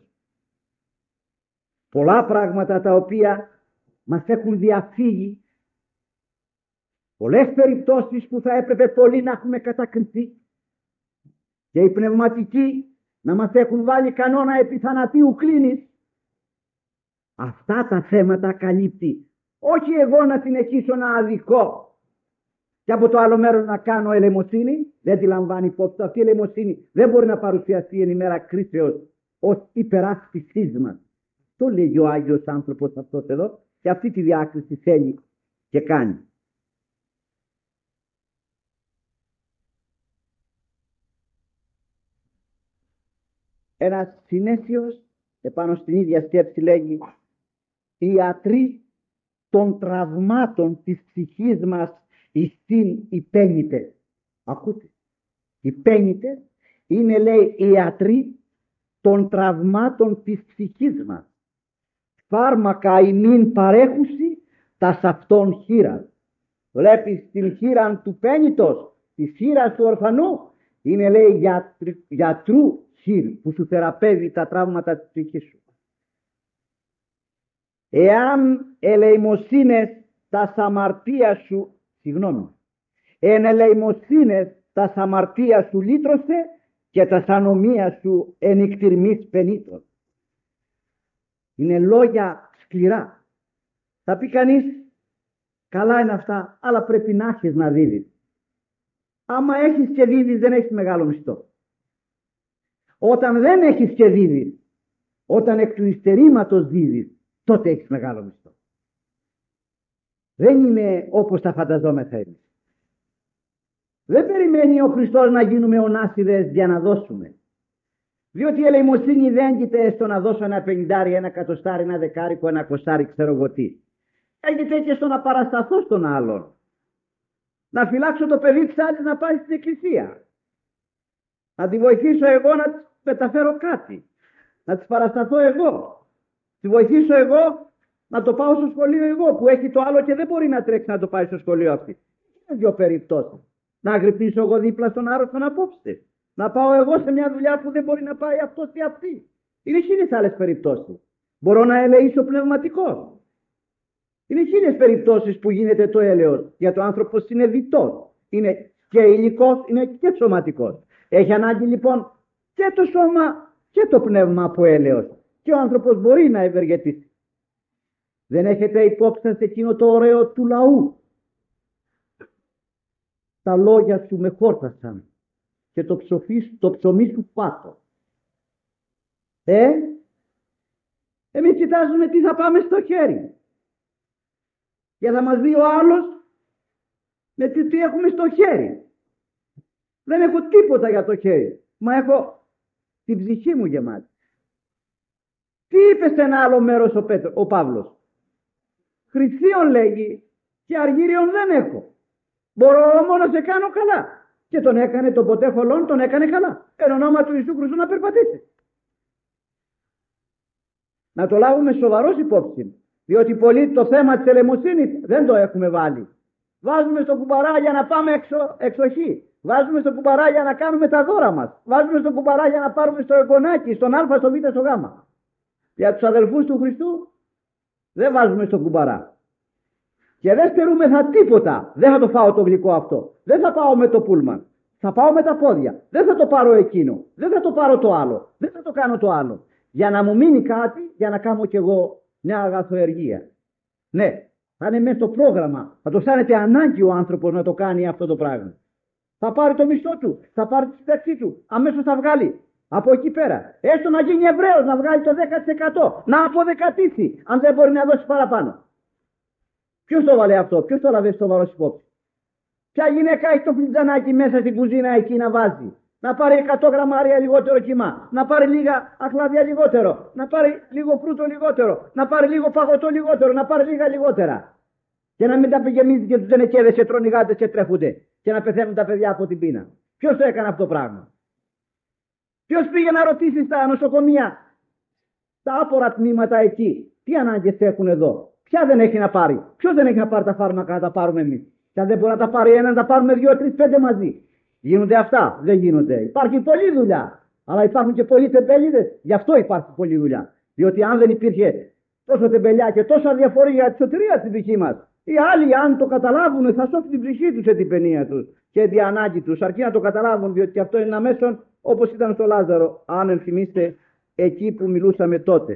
Πολλά πράγματα τα οποία μας έχουν διαφύγει, πολλές περιπτώσεις που θα έπρεπε πολλοί να έχουμε κατακριθεί και οι πνευματικοί να μας έχουν βάλει κανόνα επιθανατίου κλίνης. Αυτά τα θέματα καλύπτει. Όχι εγώ να συνεχίσω να αδικώ και από το άλλο μέρος να κάνω ελεημοσύνη. Δεν τη λαμβάνει υπόψη. Αυτή η ελεημοσύνη δεν μπορεί να παρουσιαστεί εν ημέρα κρίσεως ως υπεράσπισης μας. Το λέγει ο Άγιος άνθρωπος αυτός εδώ και αυτή τη διάκριση θέλει και κάνει. Ένας συνέσιος επάνω στην ίδια σκέψη λέγει: οι ιατροί των τραυμάτων της ψυχής μας ειστίν υπένητες. Ακούτε, υπένητες είναι, λέει, οι ιατροί των τραυμάτων της ψυχής μας. Φάρμακα ημίν παρέχουσι τα σαυτών χείρας. Βλέπεις την χείρα του πένητος, τη χείρα του ορφανού, είναι, λέει, γιατρ, γιατρού χείρ που σου θεραπεύει τα τραύματα της ψυχής σου. Εάν ελεημοσύνες τα αμαρτία σου, συγγνώμη, εν ελεημοσύνες τα αμαρτία σου λύτρωσε και τα ανομία σου εν εκτιρμής πενήτων. Είναι λόγια σκληρά. Θα πει κανείς, καλά είναι αυτά, αλλά πρέπει να έχεις να δίδεις. Άμα έχεις και δίδεις, δεν έχεις μεγάλο μισθό. Όταν δεν έχεις και δίδεις, όταν εκ του υστερήματος δίδεις, τότε έχεις μεγάλο μισθό. Δεν είναι όπως τα φανταζόμεθα εμείς. Δεν περιμένει ο Χριστός να γίνουμε ονάσιδες για να δώσουμε. Διότι η ελεημοσύνη δεν έγκυται στο να δώσω ένα πενηντάρι, ένα κατοστάρι, ένα δεκάρικο, ένα κοσάρι, ξέρω εγώ τι. Έγκυται και στο να παρασταθώ στον άλλον. Να φυλάξω το παιδί της άλλης να πάει στην εκκλησία. Να τη βοηθήσω εγώ να της μεταφέρω κάτι. Να της παρασταθώ εγώ. Τη βοηθήσω εγώ να το πάω στο σχολείο εγώ, που έχει το άλλο και δεν μπορεί να τρέξει να το πάει στο σχολείο αυτή. Είναι δύο περιπτώσεις. Να γρυπνήσω εγώ δίπλα στον άρρωστον απόψε. Να πάω εγώ σε μια δουλειά που δεν μπορεί να πάει αυτός ή αυτή. Είναι χίλιες άλλες περιπτώσεις. Μπορώ να ελεήσω πνευματικός. Είναι χίλιες περιπτώσεις που γίνεται το έλεος. Για το άνθρωπο είναι διτός. Είναι και υλικός, είναι και σωματικός. Έχει ανάγκη λοιπόν και το σώμα και το πνεύμα από έλεος. Και ο άνθρωπος μπορεί να ευεργετήσει. Δεν έχετε υπόψη σας εκείνο το ωραίο του λαού. Τα λόγια σου με χόρτασαν και το, ψοφί, το ψωμί σου πάτω. Ε, εμείς κοιτάζουμε τι θα πάμε στο χέρι. Και θα μας δει ο άλλος με τι, τι έχουμε στο χέρι. Δεν έχω τίποτα για το χέρι. Μα έχω την ψυχή μου γεμάτη. Τι είπε σε ένα άλλο μέρος ο, Πέτρο, ο Παύλος. Χρυσίων λέγει και αργύριον δεν έχω. Μπορώ όμως να σε κάνω καλά. Και τον έκανε τον ποτέ χολόν, τον έκανε καλά. Εν ονόμα του Ιησού Χριστού να περπατήσει. Να το λάβουμε σοβαρός υπόψη. Διότι πολύ το θέμα της ελεημοσύνης δεν το έχουμε βάλει. Βάζουμε στο κουμπαρά για να πάμε εξω, εξοχή. Βάζουμε στο κουμπαρά για να κάνουμε τα δώρα μας. Βάζουμε στο κουμπαρά για να πάρουμε στο εγγονάκι, στον α, στο β, στο γ. Για τους αδελφούς του Χριστού δεν βάζουμε στο κουμπαρά. Και δεν στερούμεθα τίποτα. Δεν θα το φάω το γλυκό αυτό. Δεν θα πάω με το πούλμαν. Θα πάω με τα πόδια. Δεν θα το πάρω εκείνο. Δεν θα το πάρω το άλλο. Δεν θα το κάνω το άλλο. Για να μου μείνει κάτι, για να κάνω κι εγώ μια αγαθοεργία. Ναι, θα είναι μέσα στο πρόγραμμα. Θα το αισθάνεται ανάγκη ο άνθρωπος να το κάνει αυτό το πράγμα. Θα πάρει το μισθό του. Θα πάρει τη σύνταξή του. Αμέσως θα βγάλει. Από εκεί πέρα. Έστω να γίνει Εβραίος, να βγάλει το δέκα τοις εκατό. Να αποδεκατήσει. Αν δεν μπορεί να δώσει παραπάνω. Ποιος το βάλε αυτό, ποιος το λαβε στο βαρός υπόψη. Ποια γυναίκα έχει το φλιτζανάκι μέσα στην κουζίνα εκεί να βάζει. Να πάρει εκατό γραμμάρια λιγότερο κιμά. Να πάρει λίγα αχλάδια λιγότερο. Να πάρει λίγο φρούτο λιγότερο. Να πάρει λίγο παγωτό λιγότερο. Να πάρει λίγα λιγότερα. Και να μην τα πηγεμίζει και τους τζενεκέδες και τρώνε γάτες και τρέφονται. Και να πεθαίνουν τα παιδιά από την πείνα. Ποιος το έκανε αυτό το πράγμα. Ποιος πήγε να ρωτήσει στα νοσοκομεία, τα άπορα τμήματα εκεί, τι ανάγκες έχουν εδώ. Ποια δεν έχει να πάρει. Ποιος δεν έχει να πάρει τα φάρμακα να τα πάρουμε εμείς. Και αν δεν μπορεί να τα πάρει ένα, να τα πάρουμε δύο, τρεις, πέντε μαζί. Γίνονται αυτά. Δεν γίνονται. Υπάρχει πολλή δουλειά. Αλλά υπάρχουν και πολλοί τεμπέληδες. Γι' αυτό υπάρχει πολλή δουλειά. Διότι αν δεν υπήρχε τόσο τεμπελιά και τόσα διαφορία για τη σωτηρία τη δική μας, οι άλλοι, αν το καταλάβουν, θα σώσουν την ψυχή τους σε την παινία τους και την ανάγκη τους. Αρκεί να το καταλάβουν, διότι αυτό είναι ένα μέσον όπως ήταν στο Λάζαρο, αν ενθυμίστε εκεί που μιλούσαμε τότε.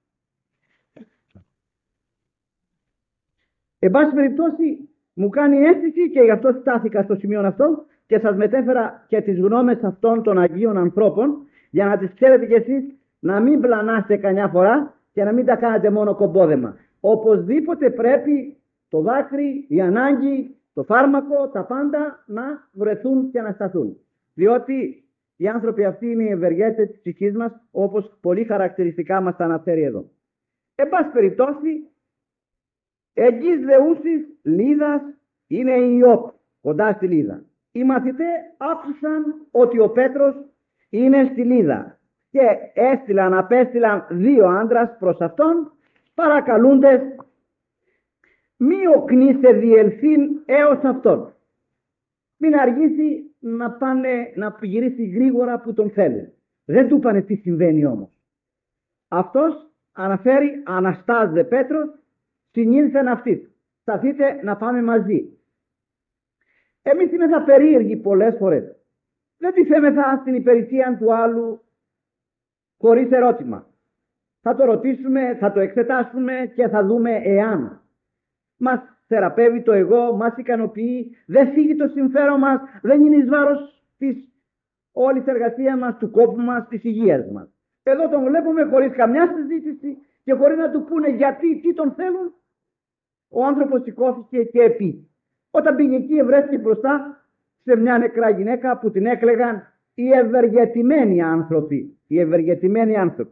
Εν πάση περιπτώσει, μου κάνει αίσθηση και γι' αυτό στάθηκα στο σημείο αυτό και σας μετέφερα και τις γνώμες αυτών των Αγίων ανθρώπων για να τις ξέρετε κι εσείς, να μην πλανάστε καμιά φορά και να μην τα κάνετε μόνο κομπόδεμα. Οπωσδήποτε πρέπει το δάκρυ, η ανάγκη, το φάρμακο, τα πάντα να βρεθούν και να σταθούν. Διότι οι άνθρωποι αυτοί είναι οι ευεργέτες της ψυχής μας, όπως πολύ χαρακτηριστικά μας τα αναφέρει εδώ. Εν πάση περιπτώσει, εγγύς δεούσης Λίδας είναι η Ιώπ, κοντά στη Λίδα. Οι μαθητές άκουσαν ότι ο Πέτρος είναι στη Λίδα και έστειλαν, απέστειλαν δύο άντρας προς αυτόν, παρακαλούντες μη οκνήσε διελθύν έως αυτόν. Μην αργήσει να, πάνε, να γυρίσει γρήγορα που τον θέλει. Δεν του είπανε τι συμβαίνει όμως. Αυτός αναφέρει, αναστάζε Πέτρος, συνήλθεν αυτοί. Σταθείτε να πάμε μαζί. Εμείς είμαστε περίεργοι πολλές φορές. Δεν πειθέμεθα στην υπηρεσία του άλλου χωρίς ερώτημα. Θα το ρωτήσουμε, θα το εξετάσουμε και θα δούμε εάν. Μας θεραπεύει το εγώ, μας ικανοποιεί, δεν φύγει το συμφέρον μας, δεν είναι εις βάρος της όλης εργασία μας, του κόπου μας, της υγείας μας. Εδώ τον βλέπουμε χωρίς καμιά συζήτηση και χωρίς να του πούνε γιατί, τι τον θέλουν. Ο άνθρωπος σηκώθηκε και επί. Όταν πήγε εκεί βρέθηκε μπροστά σε μια νεκρά γυναίκα που την έκλεγαν οι ευεργετημένοι άνθρωποι. Οι ευεργετημένοι άνθρωποι.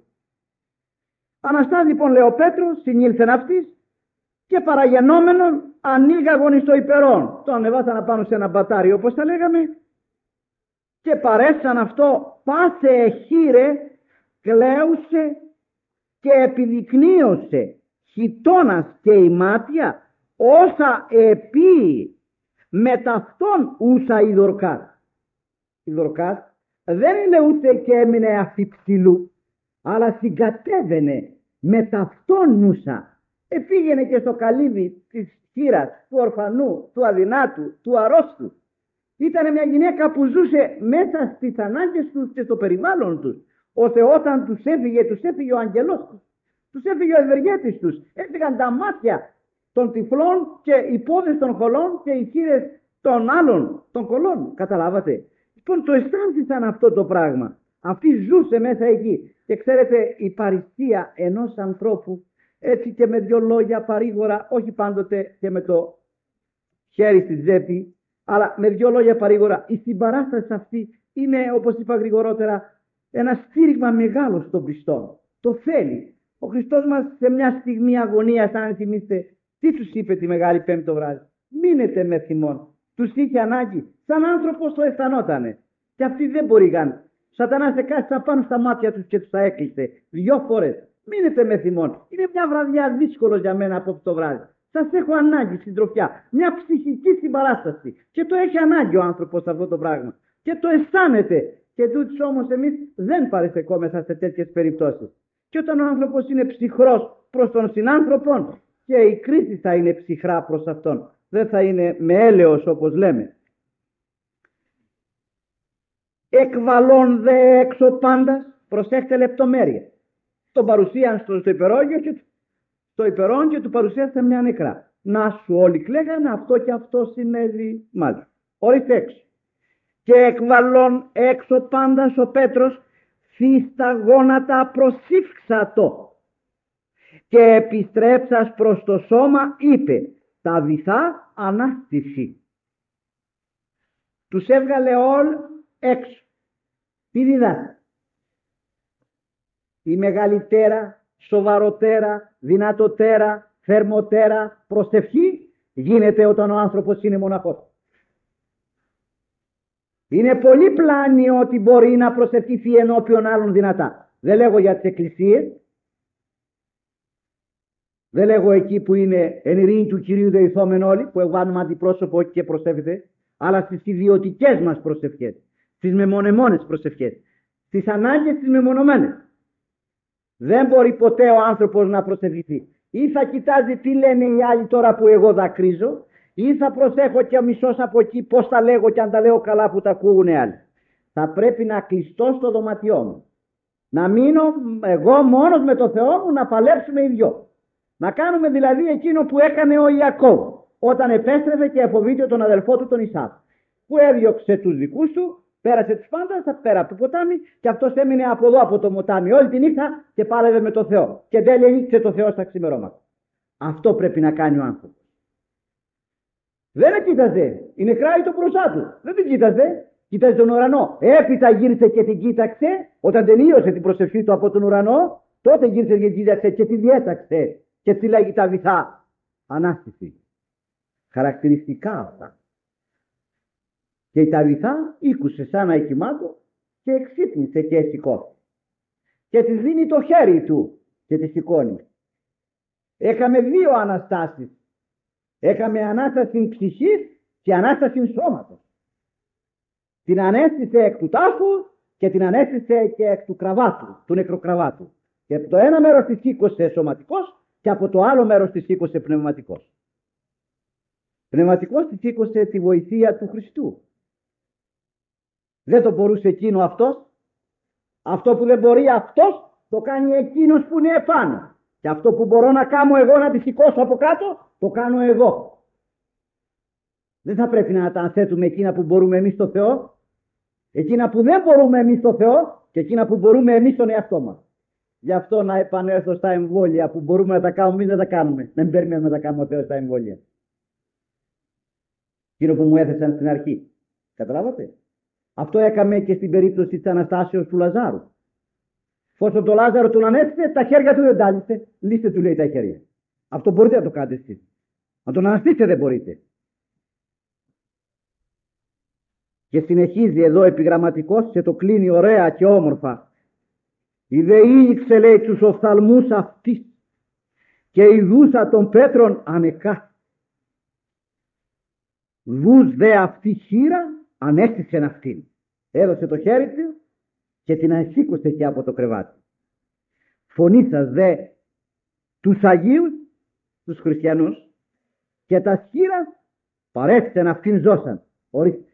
Αναστάς λοιπόν, λέει ο Πέτρος, συνήλθεν αυτής και παραγενόμενον ανοίγαγον εις το υπερόν. Το ανεβάσαν πάνω σε ένα μπατάρι όπως τα λέγαμε και παρέσαν αυτό πάσε εχείρε, κλαίουσε και επιδεικνύωσε χιτώνας και ημάτια όσα επί με ταυτόν ούσα η Δορκάς. Η Δορκάς δεν είναι ούτε και έμεινε αφιψηλού, αλλά συγκατέβαινε με ταυτόν ούσα. Επήγαινε και στο καλύβι της χήρας, του ορφανού, του αδυνάτου, του αρρώστου. Ήταν μια γυναίκα που ζούσε μέσα στις ανάγκες τους και στο περιβάλλον τους, ώστε όταν τους έφυγε, τους έφυγε ο αγγελός τους. Τους έφυγε ο ευεργέτης τους. Έφυγαν τα μάτια των τυφλών και οι πόδες των χολών και οι χείρες των άλλων των κολών. Καταλάβατε. Λοιπόν, το αισθάνθησαν αυτό το πράγμα. Αυτή ζούσε μέσα εκεί. Και ξέρετε, η παρηστία ενός ανθρώπου, έτσι και με δυο λόγια παρήγορα, όχι πάντοτε και με το χέρι στη τσέπη, αλλά με δυο λόγια παρήγορα, η συμπαράσταση αυτή είναι, όπως είπα γρηγορότερα, ένα στήριγμα μεγάλο στον πιστό. Το θέλει. Ο Χριστός μας σε μια στιγμή αγωνίας, αν θυμίστε, τι τους είπε τη Μεγάλη Πέμπτη το βράδυ? Μείνετε με θυμόν. Τους είχε ανάγκη. Σαν άνθρωπος το αισθανότανε. Και αυτοί δεν μπορήκαν. Σατανάς εκάθισαν πάνω στα μάτια τους και τους τα έκλεισε. Δυο φορές. Μείνετε με θυμόν. Είναι μια βραδιά δύσκολο για μένα από το βράδυ. Σας έχω ανάγκη συντροφιά. Μια ψυχική συμπαράσταση. Και το έχει ανάγκη ο άνθρωπος αυτό το πράγμα. Και το αισθάνεται. Και τούτος όμως εμείς δεν παριστεκόμεθα σε τέτοιες περιπτώσεις. Και όταν ο άνθρωπος είναι ψυχρός προς τον συνάνθρωπον, και η κρίση θα είναι ψυχρά προς αυτόν. Δεν θα είναι με έλεος όπως λέμε. Εκβαλών δε έξω πάντας, προσέχτε λεπτομέρεια. Τον παρουσίαν στο, στο υπερόγειο και στο υπερόν και του παρουσίασε μια νεκρά. Να σου όλοι κλαίγανε, αυτό και αυτό συνέβη. Μάλιστα. Ορίστε έξω. Και εκβαλών έξω πάντας ο Πέτρος θύ στα γόνατα προσήφξατο. Και επιστρέψας προς το σώμα είπε τα βυθά ανάστηση. Τους έβγαλε όλ έξω. Τι διδάσκει? Η μεγαλύτερα, σοβαροτέρα, δυνατοτέρα, θερμοτέρα προσευχή γίνεται όταν ο άνθρωπος είναι μοναχός. Είναι πολύ πλάνιο ότι μπορεί να προσευχηθεί ενώπιον άλλων δυνατά. Δεν λέγω για τις εκκλησίες, δεν λέγω εκεί που είναι εν ειρήνη του Κυρίου δεηθόμεν όλοι, που εβγάνουμε αντιπρόσωπο και προσεύχεται, αλλά στις ιδιωτικές μας προσευχές, στις μεμονωμένες προσευχές, στις ανάγκες τις μεμονωμένες. Δεν μπορεί ποτέ ο άνθρωπος να προσευχηθεί. Ή θα κοιτάζει τι λένε οι άλλοι τώρα που εγώ δακρύζω, ή θα προσέχω και ο μισός από εκεί πώς τα λέγω και αν τα λέω καλά που τα ακούγουν άλλοι. Θα πρέπει να κλειστώ στο δωματιό μου. Να μείνω εγώ μόνος με το Θεό μου, να παλέψουμε οι δυο. Να κάνουμε δηλαδή εκείνο που έκανε ο Ιακώβ όταν επέστρεφε και εφοβείται τον αδελφό του τον Ισάβ, που έδιωξε τους δικούς του, πέρασε τους πάντας πέρα από το ποτάμι και αυτός έμεινε από εδώ από το ποτάμι όλη τη νύχτα και πάλευε με το Θεό και τέλεια νύχτησε το Θεό στα ξημερώματα. Αυτό πρέπει να κάνει ο άνθρωπος. Δεν κοίταζε η νεκρά ή το μπροστά του, δεν την κοίταζε, κοίταζε τον ουρανό. Έπειτα γύρισε και την κοίταξε όταν τελείωσε την προσευχή του από τον ουρανό, τότε γύρισε και την κοίταξε και τη διέταξε. Και τι λέγει τα βυθά ανάστηση. Χαρακτηριστικά αυτά. Και η Ταβιθά ήκουσε σαν να εκοιμάτω και εξύπνησε και σηκώθηκε. Και της δίνει το χέρι του και τη σηκώνει. Έκαμε δύο αναστάσεις. Έκαμε ανάσταση ψυχής και ανάσταση σώματος. Την ανέστησε εκ του τάφου και την ανέστησε και εκ του κραβάτου, του νεκροκραβάτου. Και από το ένα μέρος της σήκωσε σωματικός και από το άλλο μέρος της σήκωσε πνευματικός. Πνευματικός της σήκωσε τη βοηθεία του Χριστού. Δεν το μπορούσε εκείνο αυτός. Αυτό που δεν μπορεί αυτός το κάνει εκείνος που είναι επάνω. Και αυτό που μπορώ να κάνω εγώ να τη σηκώσω από κάτω το κάνω εγώ. Δεν θα πρέπει να τα ανθέτουμε εκείνα που μπορούμε εμείς στο Θεό, εκείνα που δεν μπορούμε εμείς στο Θεό και εκείνα που μπορούμε εμείς στον εαυτό μας. Γι' αυτό να επανέλθω στα εμβόλια που μπορούμε να τα κάνουμε, εμείς δεν τα κάνουμε. Δεν περιμένουμε να τα κάνουμε ο Θεός στα εμβόλια. Εκείνο που μου έθεσαν στην αρχή. Καταλάβατε. Αυτό έκαμε και στην περίπτωση της Αναστάσεως του Λαζάρου. Φόσον το Λάζαρο τον ανέστησε, τα χέρια του δεν τα λύστε. Λύστε του λέει τα χέρια. Αυτό μπορείτε να το κάνετε εσείς. Να τον αναστήσετε δεν μπορείτε. Και συνεχίζει εδώ επιγραμματικός και το κλείνει ωραία και όμορφα. Η δε ήλιξε λέει τους οφθαλμούς αυτής και ειδούσα των Πέτρων ανεκά. Δούς δε αυτή χείρα ανέστησεν αυτήν. Έδωσε το χέρι του και την ανσήκωσε και από το κρεβάτι. Φωνήσας δε τους Αγίους, τους χριστιανούς, και τα χείρα παρέστησεν αυτήν ζώσαν. Ορίστε.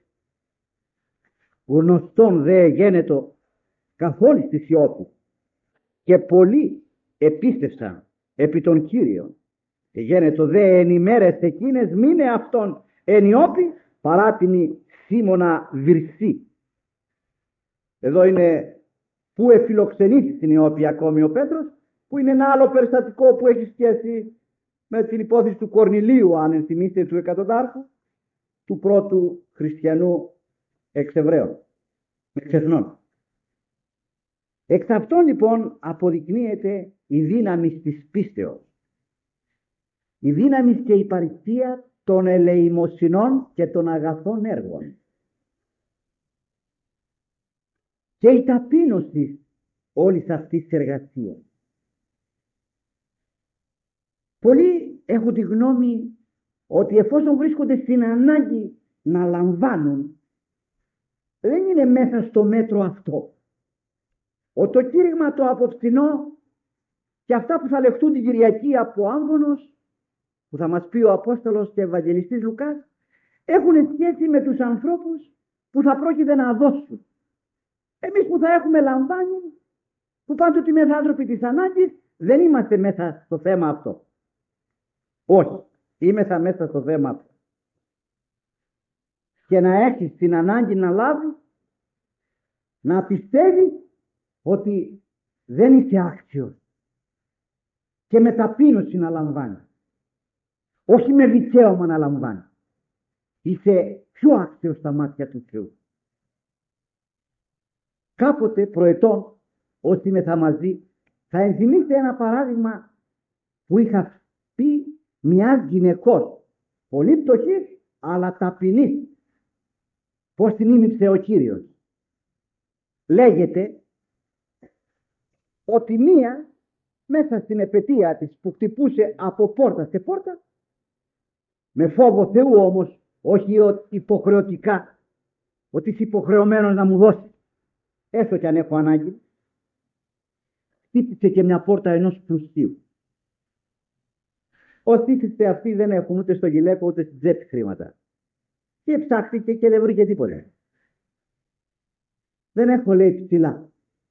Γνωστόν δε γένετο καθόλου στη σιώπου και πολλοί επίστευσαν επί των Κύριων. Και γένετο δε εν ημέρες εκείνες μείνε αυτόν εν Ιώπη παράτιμη Σίμωνα Βυρσή. Εδώ είναι που εφιλοξενήσει στην Ιώπη ακόμη ο Πέτρος, που είναι ένα άλλο περιστατικό που έχει σχέση με την υπόθεση του Κορνηλίου, αν ενθυμίστε, του εκατοντάρχου, του πρώτου χριστιανού εξ Εβραίων, εξ εθνών. Εξ αυτών λοιπόν αποδεικνύεται η δύναμη της πίστεως, η δύναμη και η παρησία των ελεημοσυνών και των αγαθών έργων και η ταπείνωση όλης αυτής της εργασίας. Πολλοί έχουν τη γνώμη ότι εφόσον βρίσκονται στην ανάγκη να λαμβάνουν, δεν είναι μέσα στο μέτρο αυτό. Ο το κήρυγμα το απόψινό και αυτά που θα λεχτούν την Κυριακή από Άμβονος, που θα μας πει ο Απόστολος και Ευαγγελιστής Λουκάς, έχουν σχέση με τους ανθρώπους που θα πρόκειται να δώσουν. Εμείς που θα έχουμε λαμβάνει, που πάντοτε είμαστε άνθρωποι της ανάγκης, δεν είμαστε μέσα στο θέμα αυτό. Όχι, είμεθα μέσα στο θέμα αυτό. Και να έχεις την ανάγκη να λάβει, να πιστεύει ότι δεν είσαι άξιος και με ταπείνωση να λαμβάνει. Όχι με δικαίωμα να λαμβάνει. Είσαι πιο άξιος στα μάτια του Θεού. Κάποτε προετών, όσοι μεθα μαζί, θα ενθυμίστε ένα παράδειγμα που είχα πει μιας γυναικός, πολύ πτωχής αλλά ταπεινής, πώς την ήμιψε ο Κύριος. Λέγεται ότι μία μέσα στην επετεία της που χτυπούσε από πόρτα σε πόρτα, με φόβο Θεού όμως, όχι υποχρεωτικά, ότι είσαι υποχρεωμένος να μου δώσει, έστω κι αν έχω ανάγκη, χτύπησε και μια πόρτα ενός πλουσίου. Όσοι είστε αυτοί δεν έχουν ούτε στο γυλαίκο ούτε στην τσέπη χρήματα. Και ψάχτηκε και δεν βρήκε τίποτα. Δεν έχω, λέει, ψηλά.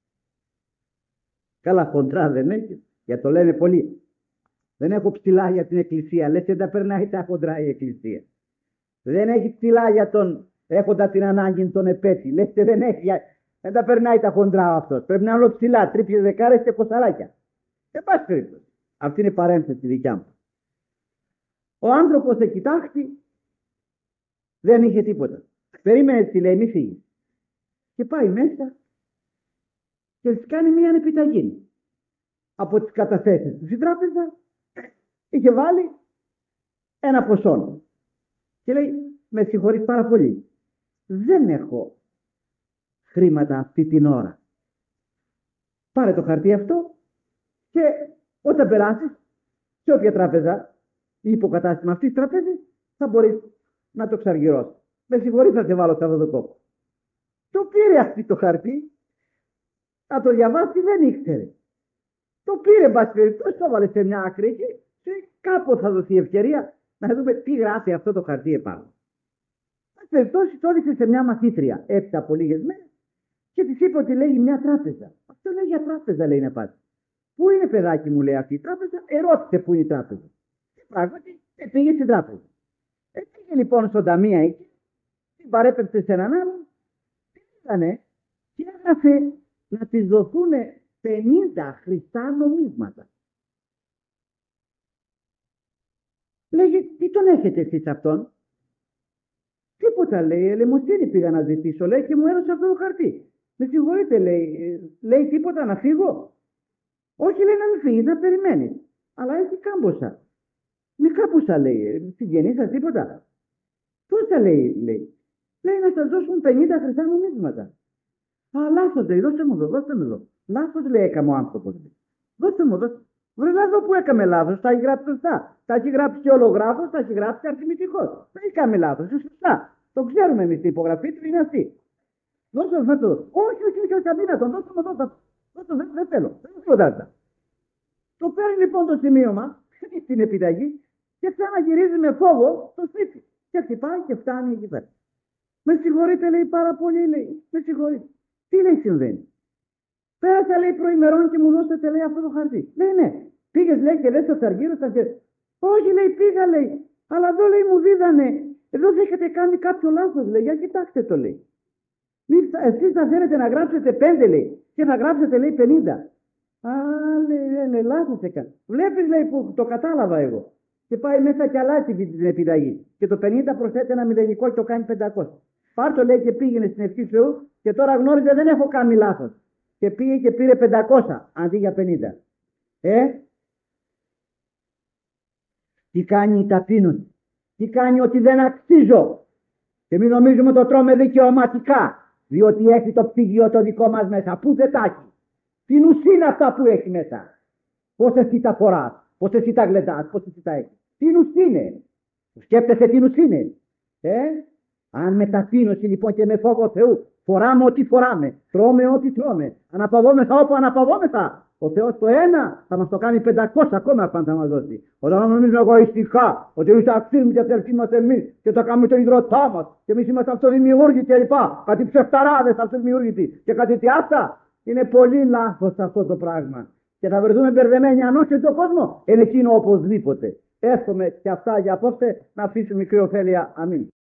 Καλά, χοντρά δεν έχει, για το λένε πολλοί. Δεν έχω ψηλά για την εκκλησία. Λες και τα περνάει τα χοντρά η εκκλησία. Δεν έχει ψηλά για τον έχοντα την ανάγκη τον επέτη. Λες και δεν έχει, δεν τα περνάει τα χοντρά αυτός. Πρέπει να είναι όλο ψηλά, τρίπιες δεκάρες και κοσαράκια. Δεν πας περίπτωση. Αυτή είναι η παρένθεση δικιά μου. Ο άνθρωπος σε κοιτάχτη, δεν είχε τίποτα. Περίμενε, τη λέει, μη φύγει. Και πάει μέσα και της κάνει μία επιταγή. Από τις καταθέσεις του στην τράπεζα είχε βάλει ένα ποσό. Και λέει, με συγχωρείς πάρα πολύ, δεν έχω χρήματα αυτή την ώρα. Πάρε το χαρτί αυτό και όταν περάσεις σε όποια τράπεζα ή υποκατάστημα αυτής της τραπέζης θα μπορείς να το ξαργυρώσεις. Με συγχωρείς, θα σε βάλω σε αυτό το κόπο. Το πήρε αυτή το χαρτί, να το διαβάσει δεν ήξερε. Το πήρε, μπας περιπτώσει, το έβαλε σε μια άκρη και κάποτε θα δοθεί ευκαιρία να δούμε τι γράφει αυτό το χαρτί επάνω. Μπας περιπτώσει, το έδειξε σε μια μαθήτρια έπειτα από λίγες μέρες και της είπε ότι λέει μια τράπεζα. Αυτό λέει για τράπεζα, λέει, να πάτε. Πού είναι, παιδάκι μου, λέει, αυτή η τράπεζα? Ερώτησε πού είναι η τράπεζα. Και πράγματι πήγε στην τράπεζα. Πήγε λοιπόν στον ταμεία εκεί, την παρέπεψε σε έναν άλλο, πήγανε και έγραφε να της δοθούν πενήντα χρυσά νομίσματα. Λέγε, τι τον έχετε εσείς αυτόν? Τίποτα, λέει, ελεημοσύνη πήγα να ζητήσω, λέει, και μου έδωσε αυτό το χαρτί. Με συγχωρείτε, λέει, λέει τίποτα να φύγω? Όχι, λέει, να μην φύγεις, να περιμένεις. Αλλά έχει κάμποσα. Μικρά ποσά, λέει, συγγενείς σας τίποτα? Πόσα, λέει, λέει. Λέει να σας δώσουν πενήντα χρυσά νομίσματα. Α, λάθος, λέει, δώστε μου εδώ, δώστε μου εδώ. Λάθος, λέει, έκαμε ο άνθρωπος. Δώστε μου, δώστε. Βρε, λάθος που έκαμε λάθος, τα έχει γράψει σωστά. Τα έχει γράψει και ολογράφος, τα έχει γράψει αριθμητικός. Δεν έκαμε λάθος, είναι σωστά. Το ξέρουμε εμείς, η υπογραφή του είναι αυτή. Δώστε μου αυτό. Όχι, όχι, όχι, όχι, αδύνατον, δώστε μου εδώ. Δώστε, δεν, δεν θέλω, δεν θέλω. Το παίρνει λοιπόν το σημείωμα στην επιταγή και ξαναγυρίζει με φόβο στο σπίτι. Και χτυπάει και φτάνει εκεί πέρα. Με συγχωρείτε, λέει, πάρα πολύ, λέει. Με συγχωρείτε. Τι, λέει, συμβαίνει? Πέρασα, λέει, προημερών και μου δώσατε, λέει, αυτό το χαρτί. Λέει, ναι. Πήγες, λέει, και δεν στο αργύρο, στα χέρια. Όχι, λέει, πήγα, λέει. Αλλά εδώ, λέει, μου δίδανε. Εδώ δεν έχετε κάνει κάποιο λάθος, λέει. Για κοιτάξτε το, λέει. Εσείς θα θέλετε να γράψετε πέντε, λέει. Και θα γράψετε, λέει, πενήντα. Α, λέει, ναι, λάθος έκανε. Βλέπεις, λέει, που το κατάλαβα εγώ. Και πάει μέσα και αλλάζει την επιταγή. Και το πενήντα προσθέτει ένα μηδενικό και το κάνει πεντακόσια. Πάρ' το, λέει, και πήγαινε στην ευχή Θεού και τώρα γνώριζε δεν έχω κάνει λάθος. Και πήγε και πήρε πεντακόσια αντί για πενήντα. Ε, τι κάνει η ταπείνωση? Τι κάνει ότι δεν αξίζω? Και μην νομίζουμε το τρώμε δικαιωματικά, διότι έχει το ψυγείο το δικό μας μέσα. Πού δεν τα έχει? Την ουσία αυτά που έχει μέσα. Πώς εσύ τα φοράς, πώς εσύ τα γλεντάς, πώς εσύ τα έχεις. Τι ουσία είναι? Σκέφτεσαι τι ουσία είναι? Ε, αν με ταπείνωση λοιπόν και με φόβο Θεού φοράμε ό,τι φοράμε, τρώμε ό,τι τρώμε, αναπαυόμεθα όπου αναπαυόμεθα, ο Θεός το ένα θα μας το κάνει πεντακόσια ακόμα αν θα μας δώσει. Όταν νομίζουμε εγωιστικά ότι εμείς αξίζουμε και αδελφοί είμαστε εμείς και το κάνουμε τον ιδρυτά μας και εμείς είμαστε αυτοδημιούργοι και λοιπά, κάτι ψευταράδες αυτοδημιούργητοι και κάτι τι αυτά, είναι πολύ λάθος αυτό το πράγμα. Και θα βρεθούμε μπερδεμένοι αν όχι τον κόσμο, είναι εκείνο οπωσδήποτε. Εύχομαι και αυτά για απόψε να αφήσουμε μικρή ωφέλεια. Αμήν.